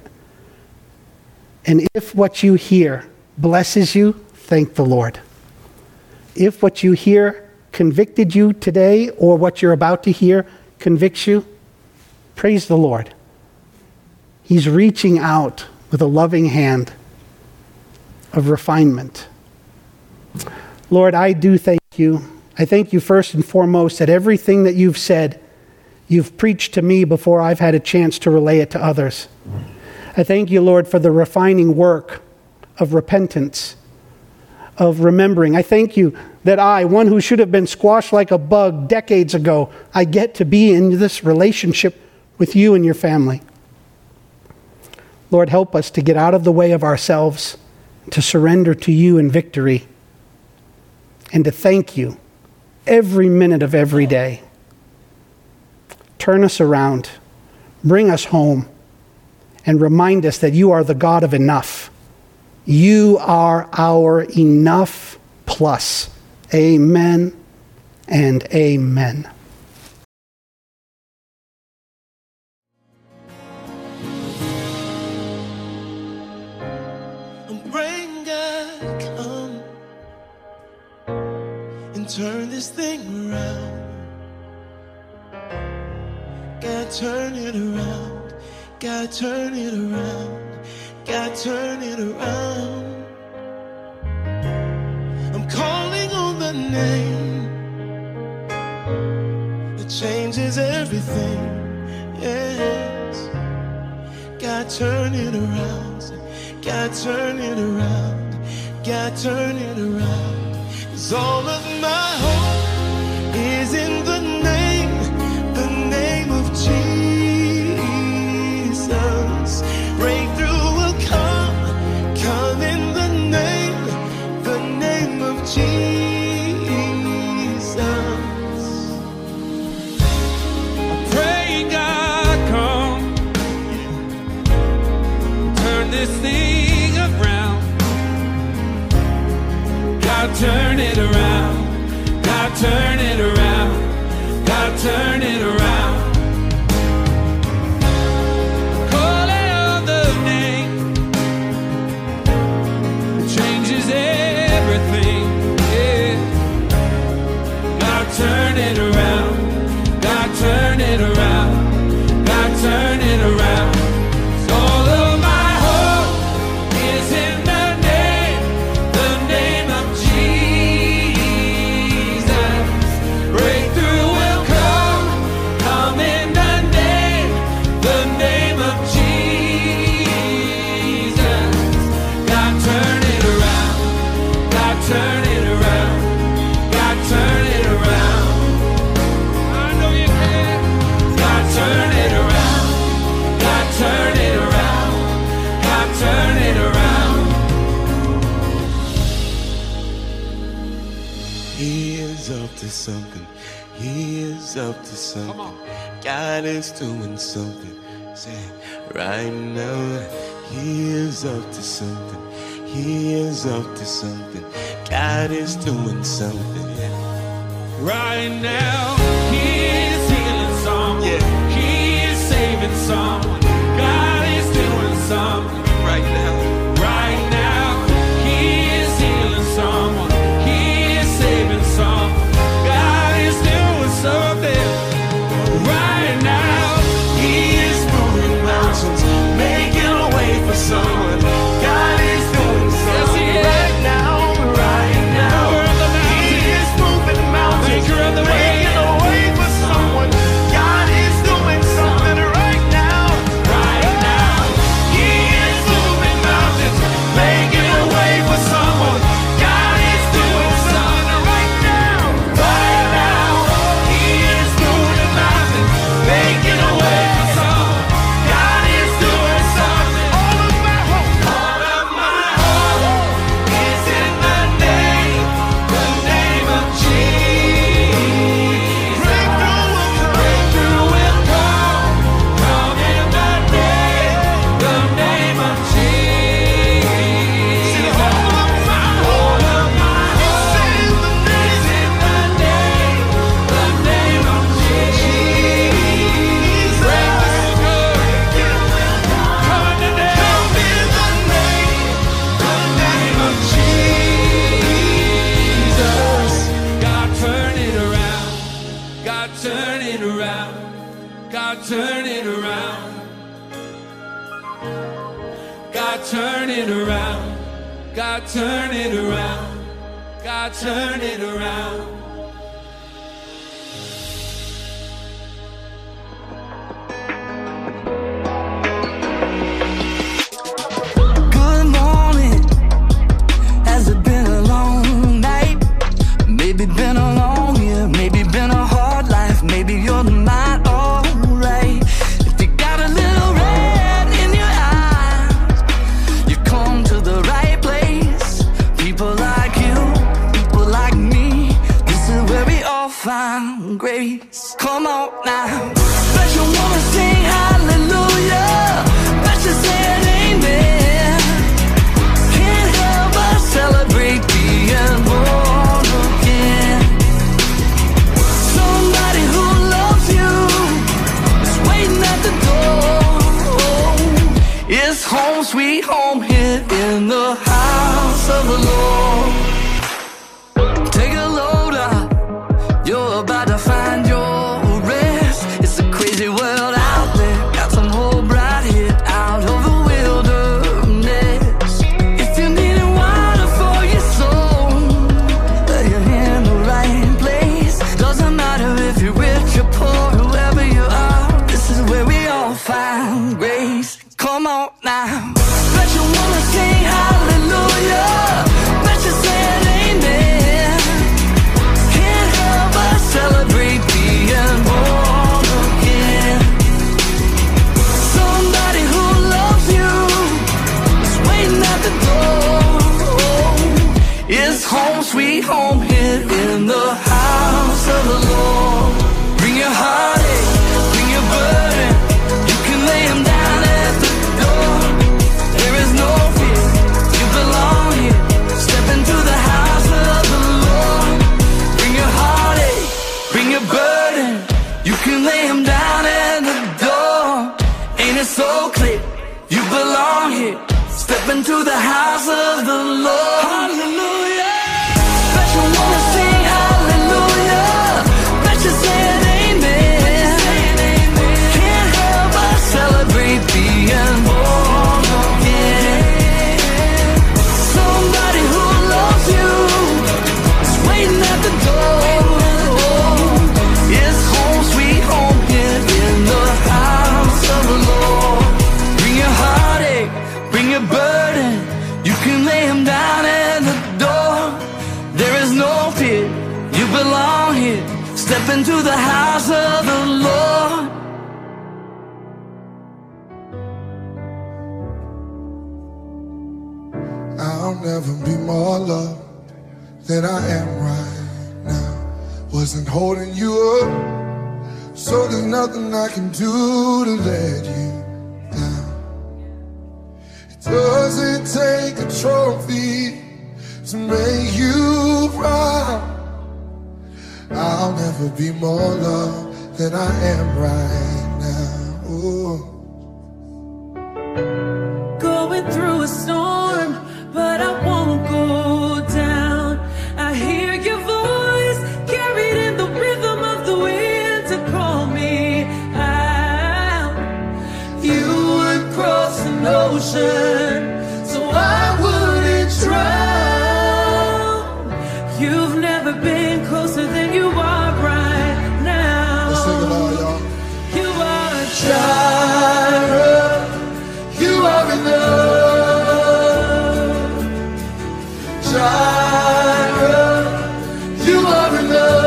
And if what you hear blesses you, thank the Lord. If what you hear convicted you today, or what you're about to hear convicts you, praise the Lord. He's reaching out with a loving hand of refinement. Lord, I do thank you. I thank you first and foremost that everything that you've said, you've preached to me before I've had a chance to relay it to others. I thank you, Lord, for the refining work of repentance, of remembering. I thank you that I, one who should have been squashed like a bug decades ago, I get to be in this relationship with you and your family. Lord, help us to get out of the way of ourselves, to surrender to you in victory, and to thank you every minute of every day. Turn us around, bring us home, and remind us that you are the God of enough. You are our enough plus. Amen and amen. I'm praying God come and turn this thing around. God turn it around. God turn it around. God turn it around. I'm calling on the name that changes everything. Yes. God turn it around. God turn it around. God turn it around. 'Cause all of my hope is in the name of Jesus. Breakthrough will come in the name of Jesus. I pray God come, turn this thing around. God turn it around. God turn it around. something. He is up to something. God is doing something. Say right now, He is up to something. He is up to something. God is doing something. Right now, He is healing someone. He is saving someone. God is doing something. Right now. Right now, He is healing someone. He is saving someone. God is doing something. Right now, He is moving mountains, making a way for someone. God is doing something. Right now, right now. He is moving mountains, making a way for someone. God is doing something right now. Right now, He is moving mountains, making a way for someone. God is doing something right now. Right now, He is moving mountains, making a way for someone. God is doing something. All of my hope is in the name of Jesus. Breakthrough will come in the name of Jesus. All of my hope is in the name of Jesus. Breakthrough will come in the name of Jesus. God turn it around. God turn it around. God turn it around. God turn it around. God turn it around. God turn it around. Good morning. Has it been a long night? Maybe been a long year. Maybe been a hard life. Maybe you're not alright. If you got a little red in your eyes, you come to the right place. People like you, people like me. This is where we all find grace. Come on now. Bet you wanna sing hallelujah. Bet you saying amen. Can't help but celebrate being born again. Somebody who loves you is waiting at the door. It's home sweet home here in the house of the Lord. Take a load up, you're about to find your rest. It's a crazy world out there, got some hope right here out of the wilderness. If you need water for your soul, you're in the right place. Doesn't matter if you're rich or poor, whoever you are, this is where we all find grace. Come on now. Bet you wanna sing hallelujah. Bet you saying amen. Can't help but celebrate being born again. Somebody who loves you is waiting at the door. It's home sweet home here in the house of the Lord. Bring your heartache, bring your burden. You can lay them down at the door. There is no fear, you belong here. Step into the house of the Lord. Bring your heartache, bring your burden. You can lay them down at the door. Ain't it so clear? You belong here. Step into the house of the Lord. Hallelujah. Bet you wanna sing hallelujah. Bet you saying amen. Can't help but celebrate being born again. Somebody who loves you is waiting at the door. It's home sweet home here in the house of the Lord. Bring your heartache, bring your burden. You can lay them down at the door. There is no fear, you belong here. Step into the house of the Lord. I'll never be more loved than I am right now. wasn't holding you up, so there's nothing I can do to let you down. It doesn't take a trophy to make you proud. I'll never be more loved than I am right now. Ooh. Going through a storm, but I won't go down. I hear your voice carried in the rhythm of the wind to call me out. You would cross an ocean so I wouldn't drown. You've never been closer than you are right now. Let's sing it out, y'all. You are Jireh. You are enough. Jireh. You are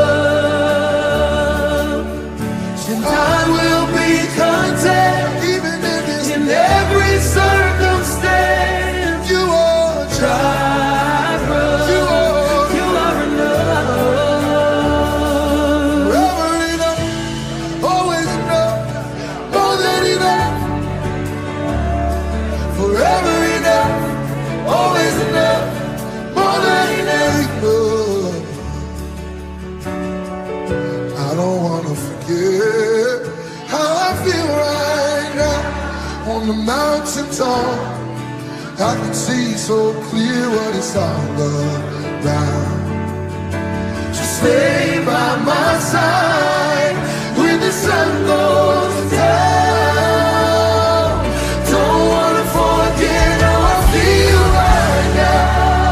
enough. And I will be content Even in this, in every circumstance. you are Jireh. You are You are enough. forever enough, always enough, more than enough. Forever enough, always enough, more than enough. I don't wanna forget how I feel right now on the mountaintop. I can see so clear what it's all about. So stay by my side when the sun goes down. Don't wanna forget how I feel right now.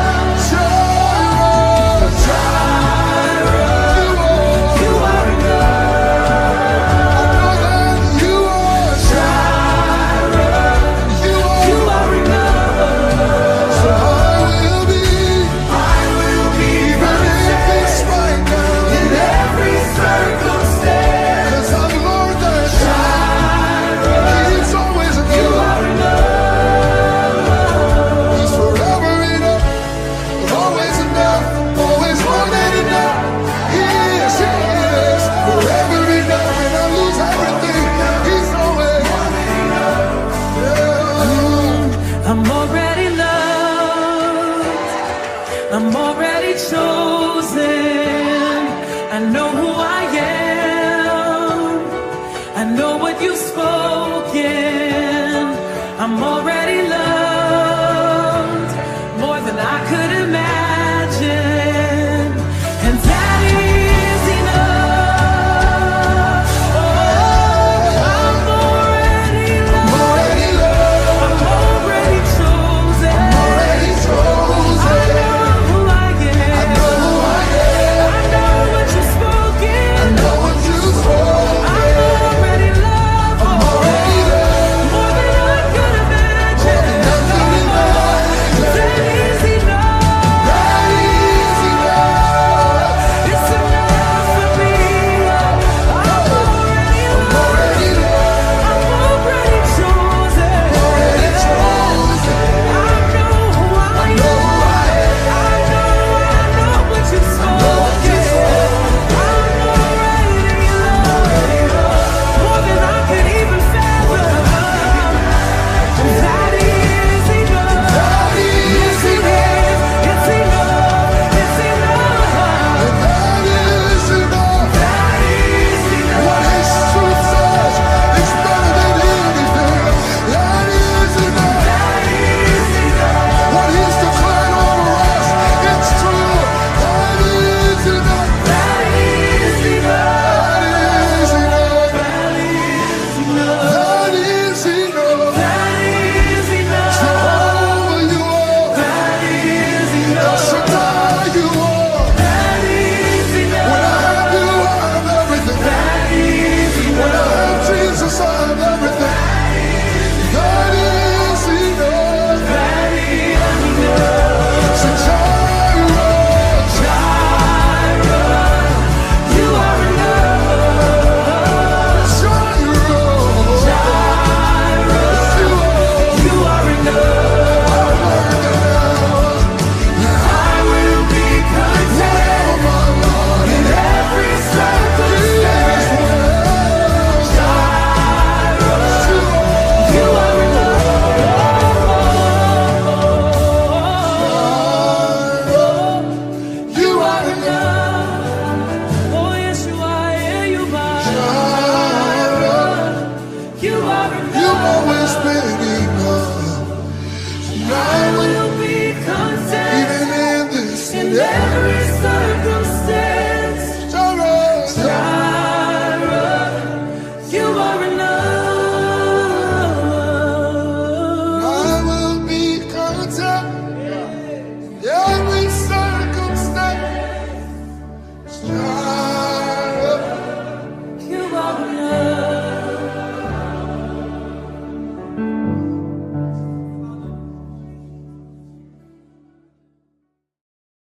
Jireh, Jireh, you are enough. I know that you are Jireh, you are enough. So I will be even if it's right now, In every circumstance. 'cause I've learned that He's always enough. You are enough. He's forever enough, always enough, always more than enough. He is forever enough. When I lose everything, He's always yeah. I'm already loved. I'm already chosen. I know who I am. I know what you've spoken. I'm already loved.